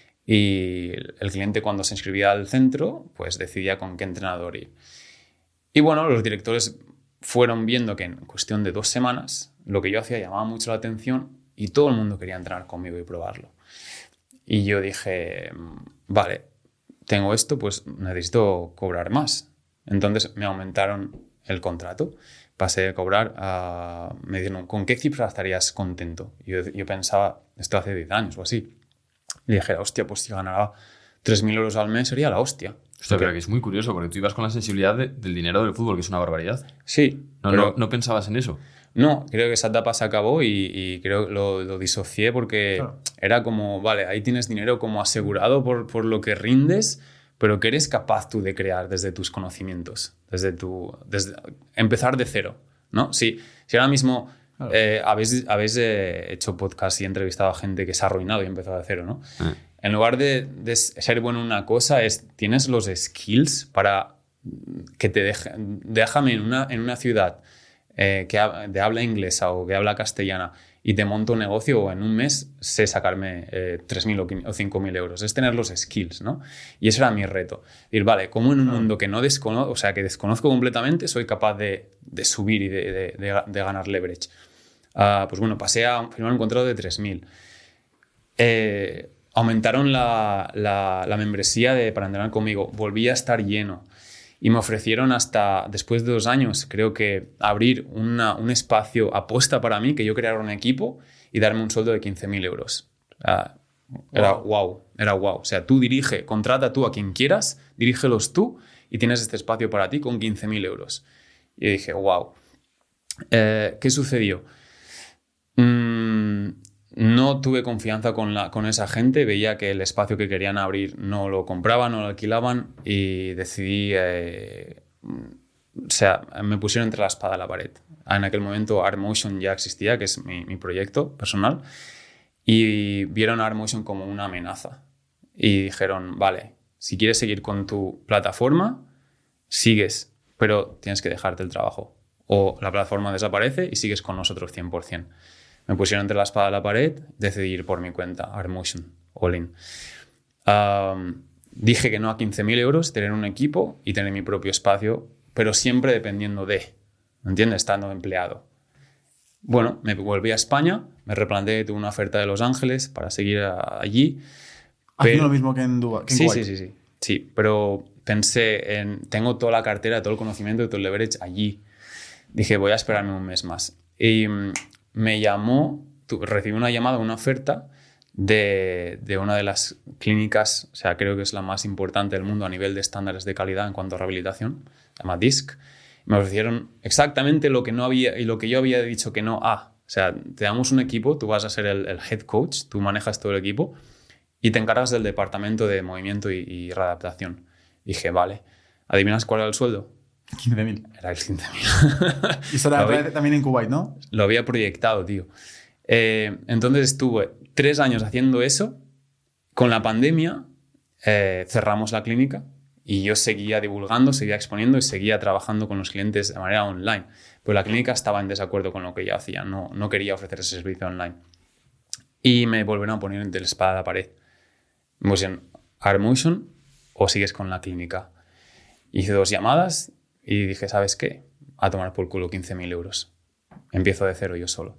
Y el cliente cuando se inscribía al centro, pues decidía con qué entrenador ir. Y bueno, los directores fueron viendo que en cuestión de dos semanas lo que yo hacía llamaba mucho la atención y todo el mundo quería entrenar conmigo y probarlo. Y yo dije, vale, tengo esto, pues necesito cobrar más. Entonces me aumentaron el contrato. Pasé a cobrar a... Me dijeron, ¿con qué cifra estarías contento? Y yo, yo pensaba, esto hace diez años o así. Y dije, hostia, pues si ganara tres mil euros al mes sería la hostia. Hostia, pero que es muy curioso, porque tú ibas con la sensibilidad de, del dinero del fútbol, que es una barbaridad. Sí. No, pero... no, no pensabas en eso. No, creo que esa etapa se acabó y, y creo que lo, lo disocié porque claro. Era como, vale, ahí tienes dinero como asegurado por, por lo que rindes, pero que eres capaz tú de crear desde tus conocimientos, desde tu... Desde, empezar de cero, ¿no? Si, si ahora mismo claro. eh, habéis, habéis eh, hecho podcast y entrevistado a gente que se ha arruinado y empezó de cero, ¿no? Eh. En lugar de, de ser bueno en una cosa, es, tienes los skills para que te dejen... Déjame en una, en una ciudad... Eh, que ha, de habla inglesa o que habla castellana y te monto un negocio o en un mes sé sacarme eh, tres mil o cinco mil euros. Es tener los skills, ¿no? Y ese era mi reto. Decir, vale, ¿cómo en un mundo que no desconozco, o sea, que desconozco completamente, soy capaz de, de subir y de, de, de, de ganar leverage? Uh, pues bueno, pasé a firmar un contrato de tres mil. Eh, aumentaron la, la, la membresía de, para entrenar conmigo. Volví a estar lleno. Y me ofrecieron hasta, después de dos años, creo que abrir una, un espacio aposta para mí, que yo creara un equipo y darme un sueldo de quince mil euros. Uh, era wow. wow, era wow. O sea, tú dirige, contrata tú a quien quieras, dirígelos tú y tienes este espacio para ti con quince mil euros. Y dije, wow. Eh, ¿Qué sucedió? Mm, no tuve confianza con, la, con esa gente, veía que el espacio que querían abrir no lo compraban, no lo alquilaban y decidí, eh, o sea, me pusieron entre la espada y la pared. En aquel momento ArtMotion ya existía, que es mi, mi proyecto personal, y vieron a ArtMotion como una amenaza y dijeron, vale, si quieres seguir con tu plataforma, sigues, pero tienes que dejarte el trabajo o la plataforma desaparece y sigues con nosotros cien por ciento. Me pusieron entre la espada y la pared, decidí ir por mi cuenta, ArtMotion, all in. Um, dije que no a quince mil euros, tener un equipo y tener mi propio espacio, pero siempre dependiendo de, ¿entiendes? Estando empleado. Bueno, me volví a España, me replanteé, tuve una oferta de Los Ángeles para seguir a, allí. Haciendo lo mismo que en Dubái. Sí, sí, sí, sí, sí. Pero pensé en, tengo toda la cartera, todo el conocimiento, todo el leverage allí. Dije, voy a esperarme un mes más. Y me llamó, tu, recibí una llamada, una oferta de, de una de las clínicas, o sea, creo que es la más importante del mundo a nivel de estándares de calidad en cuanto a rehabilitación, se llama D I S C. Me ofrecieron exactamente lo que no había y lo que yo había dicho que no a. O sea, te damos un equipo, tú vas a ser el, el head coach, tú manejas todo el equipo y te encargas del departamento de movimiento y, y readaptación. Dije, vale. ¿Adivinas cuál era el sueldo? quince mil. Era el quince mil. Y eso era había, también en Kuwait, ¿no? Lo había proyectado, tío. Eh, entonces estuve tres años haciendo eso. Con la pandemia eh, cerramos la clínica y yo seguía divulgando, seguía exponiendo y seguía trabajando con los clientes de manera online. Pero la clínica estaba en desacuerdo con lo que yo hacía. No, no quería ofrecer ese servicio online. Y me volvieron a poner entre la espada y la pared. Me pusieron ArtMotion o sigues con la clínica. Hice dos llamadas y dije, ¿sabes qué? A tomar por culo quince mil euros. Empiezo de cero yo solo.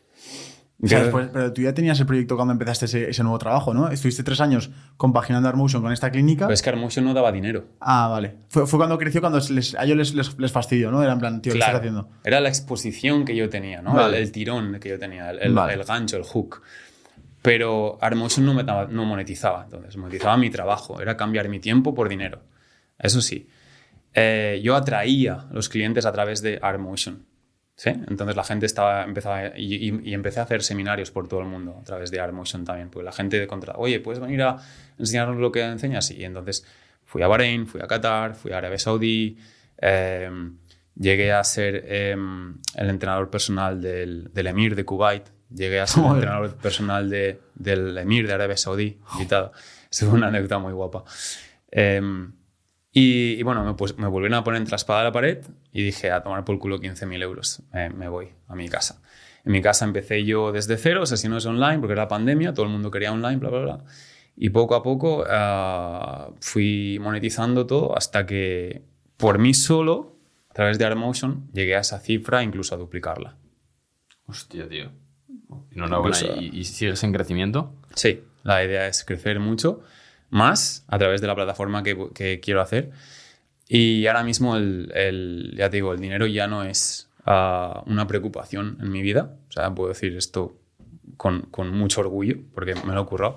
O sea, después, pero tú ya tenías el proyecto cuando empezaste ese, ese nuevo trabajo, ¿no? Estuviste tres años compaginando ArtMotion con esta clínica. Pero es que ArtMotion no daba dinero. Ah, vale. Fue, fue cuando creció, cuando les, a ellos les, les, les fastidió, ¿no? Era en plan, tío, ¿qué claro, estás haciendo? Era la exposición que yo tenía, ¿no? Vale. El, el tirón que yo tenía, el, el, vale. el gancho, el hook. Pero ArtMotion no, me, no monetizaba. Entonces, monetizaba mi trabajo. Era cambiar mi tiempo por dinero. Eso sí. Eh, yo atraía a los clientes a través de ArtMotion. ¿Sí? Entonces la gente estaba, empezaba y, y, y empecé a hacer seminarios por todo el mundo a través de ArtMotion también, porque la gente contra, oye, ¿puedes venir a enseñarnos lo que enseñas? Y entonces fui a Bahrein, fui a Qatar, fui a Arabia Saudí, eh, llegué a ser eh, el entrenador personal del, del emir de Kuwait, llegué a ser el entrenador personal de, del emir de Arabia Saudí, invitado. Es una anécdota muy guapa. Eh, Y, y bueno, me, pues, me volvieron a poner entre la espada y la pared y dije, a tomar por culo quince mil euros. Eh, me voy a mi casa. En mi casa empecé yo desde cero, sesiones online, porque era pandemia, todo el mundo quería online, bla, bla, bla. Y poco a poco uh, fui monetizando todo hasta que por mí solo, a través de ArtMotion, llegué a esa cifra, incluso a duplicarla. Hostia, tío. Enhorabuena. Incluso, ¿Y, ¿Y sigues en crecimiento? Sí, la idea es crecer mucho. Más a través de la plataforma que, que quiero hacer. Y ahora mismo, el, el, ya te digo, el dinero ya no es uh, una preocupación en mi vida. O sea, puedo decir esto con, con mucho orgullo, porque me lo he currado.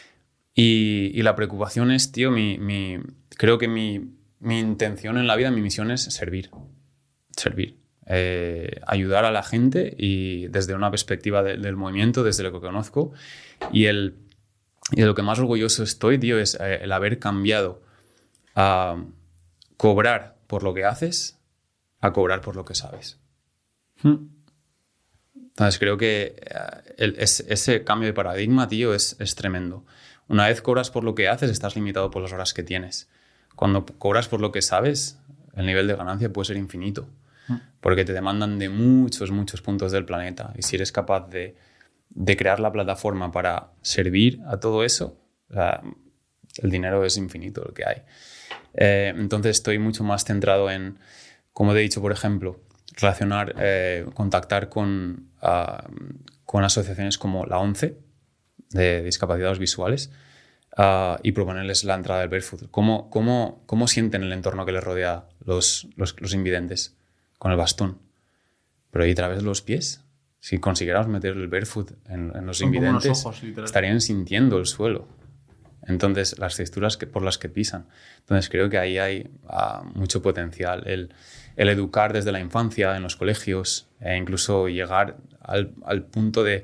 Y, y la preocupación es, tío, mi, mi, creo que mi, mi intención en la vida, mi misión es servir. Servir. Eh, ayudar a la gente y desde una perspectiva de, del movimiento, desde lo que conozco. Y el... Y de lo que más orgulloso estoy, tío, es eh, el haber cambiado a cobrar por lo que haces a cobrar por lo que sabes. Hmm. Entonces creo que eh, el, es, ese cambio de paradigma, tío, es, es tremendo. Una vez cobras por lo que haces, estás limitado por las horas que tienes. Cuando cobras por lo que sabes, el nivel de ganancia puede ser infinito. porque te demandan de muchos, muchos puntos del planeta. Y si eres capaz de, de crear la plataforma para servir a todo eso, o sea, el dinero es infinito el que hay. Eh, entonces estoy mucho más centrado en, como te he dicho, por ejemplo, relacionar, eh, contactar con, uh, con asociaciones como la ONCE, de discapacidades visuales, uh, y proponerles la entrada del barefoot. ¿Cómo, cómo, cómo sienten el entorno que les rodea los, los, los invidentes? Con el bastón. Pero ¿y a través de los pies? Si consiguiéramos meter el barefoot en, en los Son como unos invidentes, ojos, literal. estarían sintiendo el suelo. Entonces, las texturas que, por las que pisan. Entonces, creo que ahí hay uh, mucho potencial. El, el educar desde la infancia, en los colegios, e incluso llegar al, al punto de,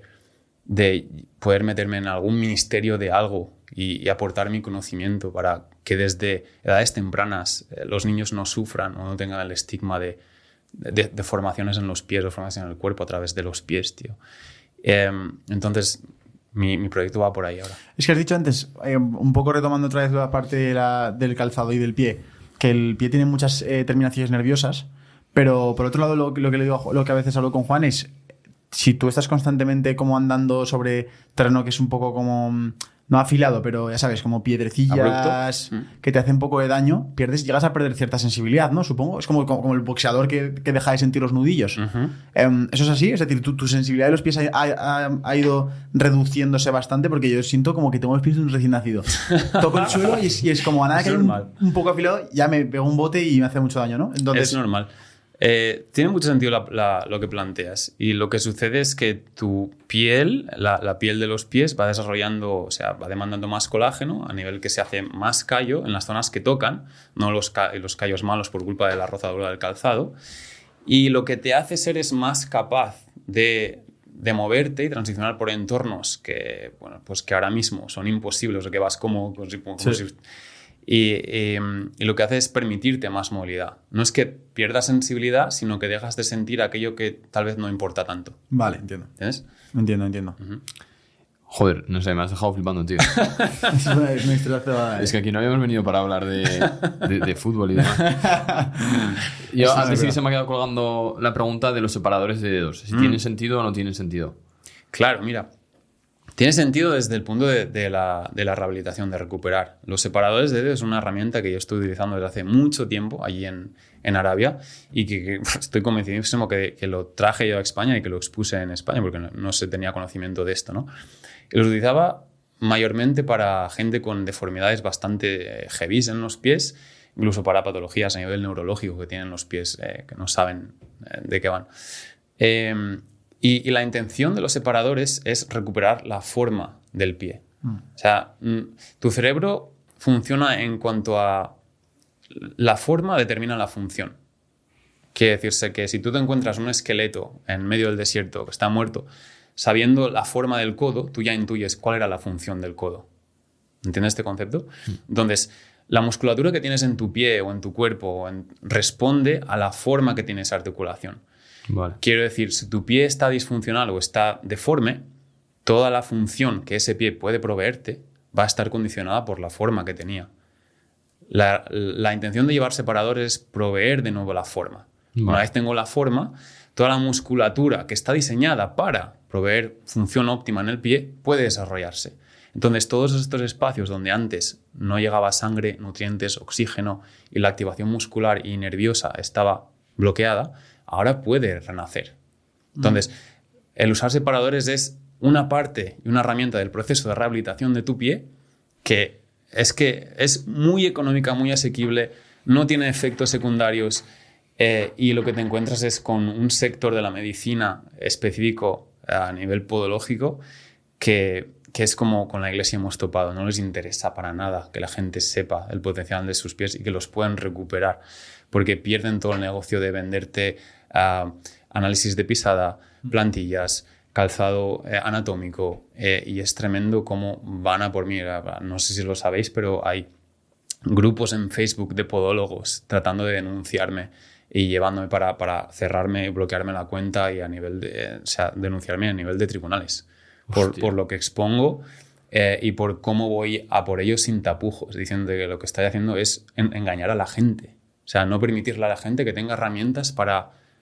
de poder meterme en algún ministerio de algo y, y aportar mi conocimiento para que desde edades tempranas eh, los niños no sufran o no tengan el estigma de, de, de formaciones en los pies o formaciones en el cuerpo a través de los pies, tío. Eh, entonces... Mi, mi proyecto va por ahí ahora. Es que has dicho antes, eh, un poco retomando otra vez la parte de la, del calzado y del pie, que el pie tiene muchas eh, terminaciones nerviosas, pero por otro lado lo, lo que le digo, lo que a veces hablo con Juan es, si tú estás constantemente como andando sobre terreno que es un poco como, no afilado, pero ya sabes, como piedrecillas mm. que te hacen un poco de daño, pierdes, llegas a perder cierta sensibilidad, ¿no? Supongo. Es como, como, como el boxeador que, que deja de sentir los nudillos. Uh-huh. Um, ¿Eso es así? Es decir, tu, tu sensibilidad de los pies ha, ha, ha ido reduciéndose bastante, porque yo siento como que tengo los pies de un recién nacido. Toco el suelo y es, y es como a nada es que hay un, un poco afilado, ya me pego un bote y me hace mucho daño, ¿no? Entonces, es normal. Eh, tiene mucho sentido la, la, lo que planteas, y lo que sucede es que tu piel, la, la piel de los pies va desarrollando, o sea, va demandando más colágeno a nivel que se hace más callo en las zonas que tocan, no los, ca- los callos malos por culpa de la rozadura del calzado, y lo que te hace ser es más capaz de, de moverte y transicionar por entornos que, bueno, pues que ahora mismo son imposibles, o que vas como, como, si, como sí. si Y, y, y lo que hace es permitirte más movilidad. No es que pierdas sensibilidad, sino que dejas de sentir aquello que tal vez no importa tanto. Vale, entiendo. ¿Entiendes? Entiendo, entiendo. Uh-huh. Joder, no sé, me has dejado flipando, tío. es, una, es una historia cebada, ¿eh? Es que aquí no habíamos venido para hablar de, de, de fútbol y demás. Yo sí, antes sí que se me ha quedado colgando la pregunta de los separadores de dedos. Si mm. tienen sentido o no tienen sentido. Claro, mira. Tiene sentido desde el punto de, de, la, de la rehabilitación, de recuperar. Los separadores de dedos es una herramienta que yo estoy utilizando desde hace mucho tiempo allí en, en Arabia, y que, que estoy convencidísimo que, que lo traje yo a España y que lo expuse en España, porque no, no se tenía conocimiento de esto, ¿no? Y los utilizaba mayormente para gente con deformidades bastante heavy en los pies, incluso para patologías a nivel neurológico que tienen los pies eh, que no saben eh, de qué van. Eh, Y, y la intención de los separadores es recuperar la forma del pie. Mm. O sea, tu cerebro funciona en cuanto a la forma determina la función. Quiere decirse que si tú te encuentras un esqueleto en medio del desierto que está muerto, sabiendo la forma del codo, tú ya intuyes cuál era la función del codo. ¿Entiendes este concepto? Mm. Entonces, la musculatura que tienes en tu pie o en tu cuerpo o en, responde a la forma que tiene esa articulación. Vale. Quiero decir, si tu pie está disfuncional o está deforme, toda la función que ese pie puede proveerte va a estar condicionada por la forma que tenía. La, la intención de llevar separadores es proveer de nuevo la forma. Vale. Una vez tengo la forma, toda la musculatura que está diseñada para proveer función óptima en el pie puede desarrollarse. Entonces, todos estos espacios donde antes no llegaba sangre, nutrientes, oxígeno y la activación muscular y nerviosa estaba bloqueada, ahora puede renacer. Entonces, mm. el usar separadores es una parte y una herramienta del proceso de rehabilitación de tu pie que es que es muy económica, muy asequible, no tiene efectos secundarios, eh, y lo que te encuentras es con un sector de la medicina específico a nivel podológico que, que es como con la iglesia hemos topado. No les interesa para nada que la gente sepa el potencial de sus pies y que los puedan recuperar, porque pierden todo el negocio de venderte uh, análisis de pisada, plantillas, calzado eh, anatómico, eh, y es tremendo cómo van a por mí. No sé si lo sabéis, pero hay grupos en Facebook de podólogos tratando de denunciarme y llevándome para, para cerrarme y bloquearme la cuenta y a nivel de, o sea, denunciarme a nivel de tribunales por, por lo que expongo eh, y por cómo voy a por ellos sin tapujos, diciendo que lo que estoy haciendo es en, engañar a la gente. O sea, no permitirle a la gente que tenga herramientas para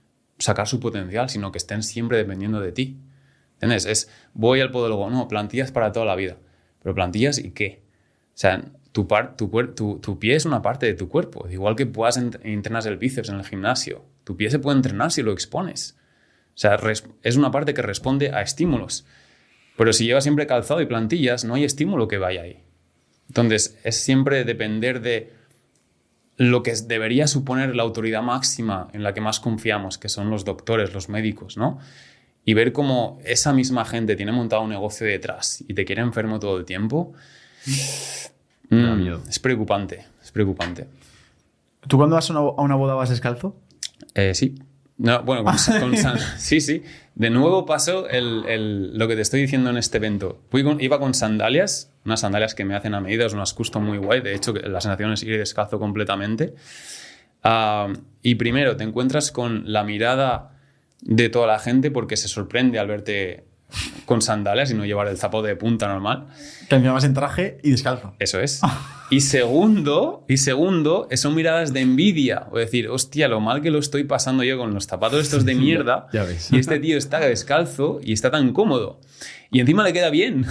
sacar su potencial, sino que estén siempre dependiendo de ti. ¿Entiendes? Es, voy al podólogo, no, plantillas para toda la vida. ¿Pero plantillas y qué? O sea, tu, par, tu, tu, tu pie es una parte de tu cuerpo. Igual que puedas entrenar el bíceps en el gimnasio, tu pie se puede entrenar si lo expones. O sea, es una parte que responde a estímulos. Pero si llevas siempre calzado y plantillas, no hay estímulo que vaya ahí. Entonces, es siempre depender de lo que debería suponer la autoridad máxima en la que más confiamos, que son los doctores, los médicos, ¿no? Y ver cómo esa misma gente tiene montado un negocio detrás y te quiere enfermo todo el tiempo, mmm, es preocupante, es preocupante. ¿Tú cuando vas a una, a una boda vas descalzo? Eh, sí. No, bueno, con, con san, sí, sí. De nuevo pasó el, el, lo que te estoy diciendo en este evento. Fui con, iba con sandalias, unas sandalias que me hacen a medida, es unas custom muy guay. De hecho, la sensación es ir descalzo completamente. Uh, y primero, te encuentras con la mirada de toda la gente porque se sorprende al verte con sandalias y no llevar el zapato de punta normal. Que encima vas en traje y descalzo. Eso es. Y segundo, y segundo, son miradas de envidia. O decir, hostia, lo mal que lo estoy pasando yo con los zapatos estos de mierda. Ya ves. Y este tío está descalzo y está tan cómodo. Y encima le queda bien.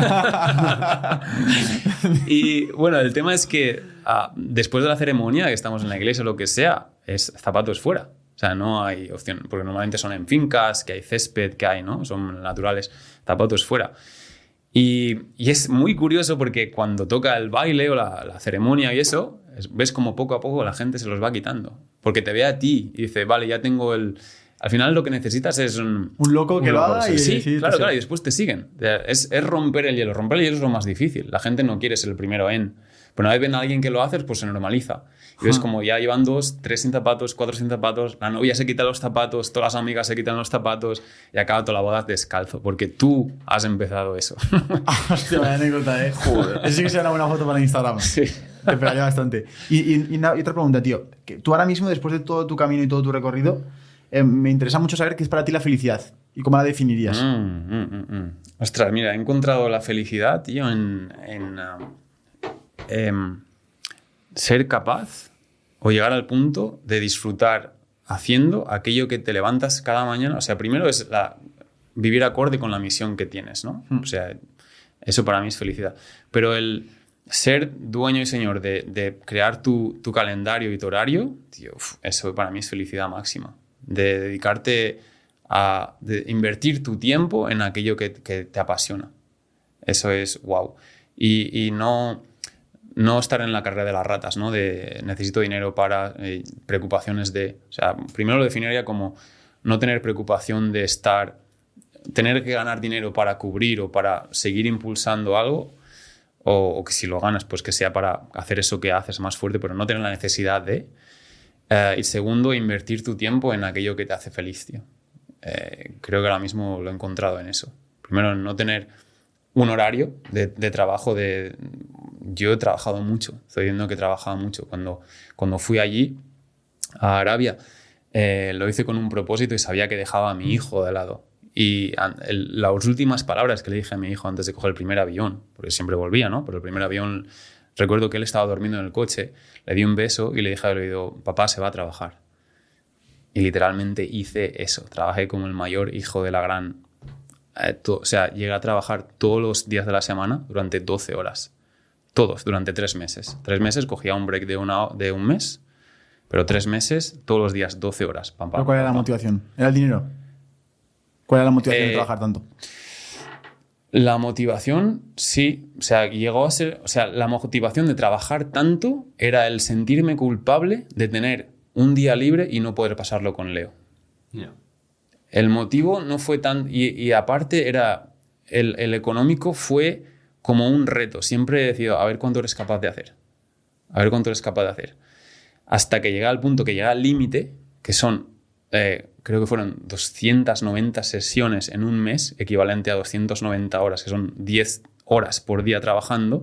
Y bueno, el tema es que ah, después de la ceremonia, que estamos en la iglesia o lo que sea, es zapatos fuera. O sea, no hay opción, porque normalmente son en fincas, que hay césped, que hay, ¿no? Son naturales, zapatos fuera. Y, y es muy curioso porque cuando toca el baile o la, la ceremonia y eso, es, ves como poco a poco la gente se los va quitando. Porque te ve a ti y dice, vale, ya tengo el... Al final lo que necesitas es un... Un loco un que loco, lo haga y... Sí, sí claro, claro, y después te siguen. Es, es romper el hielo. Romper el hielo es lo más difícil. La gente no quiere ser el primero en... Pero una vez ven a alguien que lo hace, pues se normaliza. Y ves como ya llevan dos, tres sin zapatos, cuatro sin zapatos, la novia se quita los zapatos, todas las amigas se quitan los zapatos y acaba toda la boda descalzo, porque tú has empezado eso. Hostia, vaya anécdota, ¿eh? Joder. Eso sí que será una buena foto para Instagram. Sí. Te pegaría bastante. Y, y, y, una, y otra pregunta, tío. Que tú ahora mismo, después de todo tu camino y todo tu recorrido, eh, me interesa mucho saber qué es para ti la felicidad y cómo la definirías. Mm, mm, mm, mm. Ostras, mira, he encontrado la felicidad, tío, en... en uh, eh, ser capaz o llegar al punto de disfrutar haciendo aquello que te levantas cada mañana. O sea, primero es la, vivir acorde con la misión que tienes, ¿no? Mm. O sea, eso para mí es felicidad. Pero el ser dueño y señor de, de crear tu, tu calendario y tu horario, tío, uf, eso para mí es felicidad máxima. De dedicarte a de invertir tu tiempo en aquello que, que te apasiona. Eso es wow. Y, y no... No estar en la carrera de las ratas, ¿no? De necesito dinero para eh, preocupaciones de... O sea, primero lo definiría como no tener preocupación de estar... Tener que ganar dinero para cubrir o para seguir impulsando algo, o, o que si lo ganas, pues que sea para hacer eso que haces más fuerte, pero no tener la necesidad de... Eh, y segundo, invertir tu tiempo en aquello que te hace feliz, tío. Eh, creo que ahora mismo lo he encontrado en eso. Primero, no tener un horario de, de trabajo de... Yo he trabajado mucho, estoy viendo que he trabajado mucho. Cuando, cuando fui allí, a Arabia, eh, lo hice con un propósito y sabía que dejaba a mi hijo de lado. Y el, las últimas palabras que le dije a mi hijo antes de coger el primer avión, porque siempre volvía, ¿no? Pero el primer avión, recuerdo que él estaba durmiendo en el coche, le di un beso y le dije al oído, papá se va a trabajar. Y literalmente hice eso, trabajé como el mayor hijo de la gran... Eh, to, o sea, llegué a trabajar todos los días de la semana durante doce horas. Todos, durante tres meses. Tres meses, cogía un break de, una, de un mes, pero tres meses, todos los días, doce horas. Pam, pam, ¿Cuál era pam, la pam. motivación? ¿Era el dinero? ¿Cuál era la motivación Eh, de trabajar tanto? La motivación, sí. O sea, llegó a ser... O sea, la motivación de trabajar tanto era el sentirme culpable de tener un día libre y no poder pasarlo con Leo. Yeah. El motivo no fue tan... Y, y aparte era... El, el económico fue como un reto. Siempre he decidido, a ver cuánto eres capaz de hacer. A ver cuánto eres capaz de hacer. Hasta que llega al punto que llega al límite, que son... Eh, creo que fueron doscientas noventa sesiones en un mes, equivalente a doscientas noventa horas, que son diez horas por día trabajando,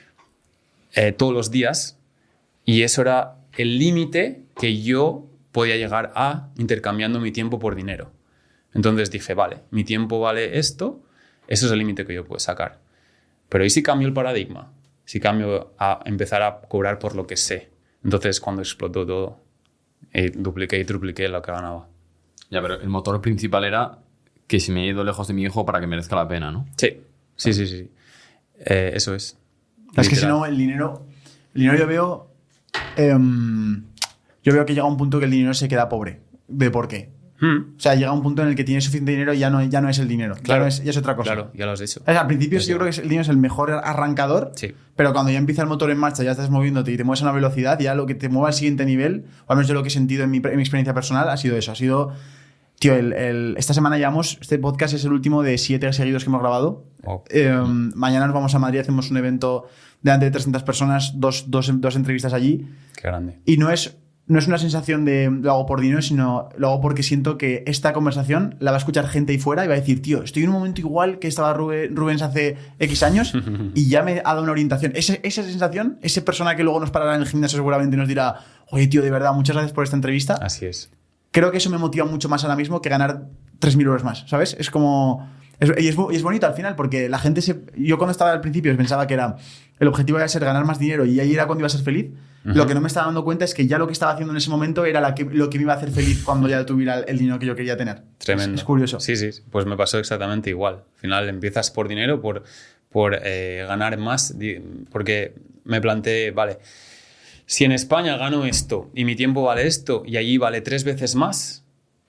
eh, todos los días, y eso era el límite que yo podía llegar a intercambiando mi tiempo por dinero. Entonces dije, vale, mi tiempo vale esto, eso es el límite que yo puedo sacar. Pero ¿y si cambio el paradigma? Si cambio a empezar a cobrar por lo que sé. Entonces cuando explotó todo, eh, dupliqué y tripliqué lo que ganaba. Ya, pero el motor principal era que si me he ido lejos de mi hijo para que merezca la pena, ¿no? Sí, sí, sí, sí. Eh, eso es. Es que si Literal. no, el dinero... El dinero yo veo... em, yo veo que llega un punto que el dinero se queda pobre. ¿De por qué? Hmm, O sea, llega un punto en el que tienes suficiente dinero y ya no, ya no es el dinero. Ya, Claro. no es, ya es otra cosa. Claro, ya lo has dicho. O sea, al principio Pues yo ya. creo que el dinero es el mejor arrancador, Sí. pero cuando ya empieza el motor en marcha, ya estás moviéndote y te mueves a una velocidad, ya lo que te mueve al siguiente nivel, o al menos yo lo que he sentido en mi, en mi experiencia personal, ha sido eso. Ha sido, tío, el, el- esta semana llevamos, este podcast es el último de siete seguidos que hemos grabado. Wow. Eh, mañana nos vamos a Madrid, hacemos un evento delante de trescientas personas, dos, dos, dos entrevistas allí. Qué grande. Y no es, no es una sensación de lo hago por dinero, sino lo hago porque siento que esta conversación la va a escuchar gente ahí fuera y va a decir, tío, estoy en un momento igual que estaba Rubén, Rubens hace X años y ya me ha dado una orientación. Ese- esa sensación, esa persona que luego nos parará en el gimnasio seguramente y nos dirá, oye, tío, de verdad, muchas gracias por esta entrevista. Así es. Creo que eso me motiva mucho más ahora mismo que ganar tres mil euros más, ¿sabes? Es como... es- y, es, bo- y es bonito al final, porque la gente se... Yo cuando estaba al principio pensaba que era... El objetivo iba a ser ganar más dinero y ahí era cuando iba a ser feliz. Lo que no me estaba dando cuenta es que ya lo que estaba haciendo en ese momento era la que, lo que me iba a hacer feliz cuando ya tuviera el dinero que yo quería tener. Tremendo. Es, es curioso. Sí, sí. Pues me pasó exactamente igual. Al final empiezas por dinero, por, por eh, ganar más, di- porque me planteé, vale, si en España gano esto y mi tiempo vale esto y allí vale tres veces más,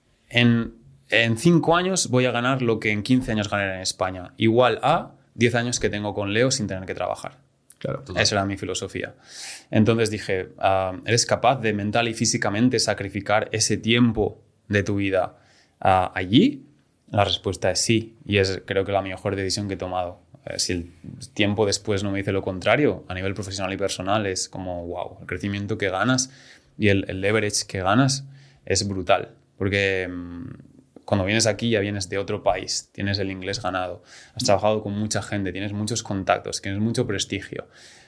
en, en cinco años voy a ganar lo que en quince años gané en España. Igual a diez años que tengo con Leo sin tener que trabajar. Claro. Esa era mi filosofía. Entonces dije, ah, ¿eres capaz de mental y físicamente sacrificar ese tiempo de tu vida ah, allí? La respuesta es sí. Y es creo que la mejor decisión que he tomado. Eh, si el tiempo después no me dice lo contrario, a nivel profesional y personal es como, wow, el crecimiento que ganas y el, el leverage que ganas es brutal. Porque mm, cuando vienes aquí ya vienes de otro país, tienes el inglés ganado, has trabajado con mucha gente, tienes muchos contactos, tienes mucho prestigio.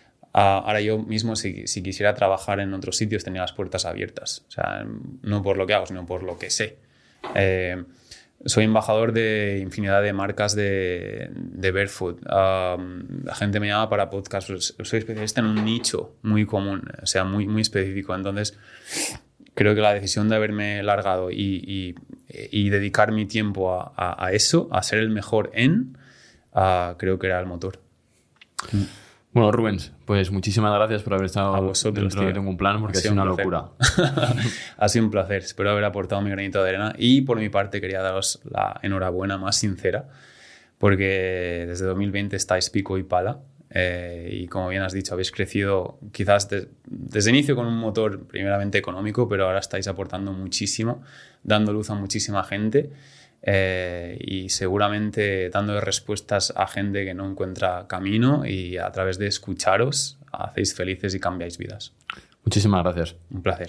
Uh, ahora yo mismo, si, si quisiera trabajar en otros sitios, tenía las puertas abiertas. O sea, no por lo que hago, sino por lo que sé. Eh, soy embajador de infinidad de marcas de, de barefoot. Um, la gente me llama para podcasts. Soy especialista en un nicho muy común, o sea, muy, muy específico. Entonces, creo que la decisión de haberme largado y, y, y dedicar mi tiempo a, a, a eso, a ser el mejor en, uh, creo que era el motor. Bueno, Rubens, pues muchísimas gracias por haber estado A vosotros, dentro de tío. Tengo un Plan, porque Ha ha sido sido una un locura. Ha sido un placer. Espero haber aportado mi granito de arena. Y por mi parte quería daros la enhorabuena más sincera, porque desde dos mil veinte estáis pico y pala. Eh, y como bien has dicho, habéis crecido quizás de, desde el inicio con un motor primeramente económico, pero ahora estáis aportando muchísimo, dando luz a muchísima gente. Eh, y seguramente dando respuestas a gente que no encuentra camino, y a través de escucharos hacéis felices y cambiáis vidas. Muchísimas gracias. Un placer.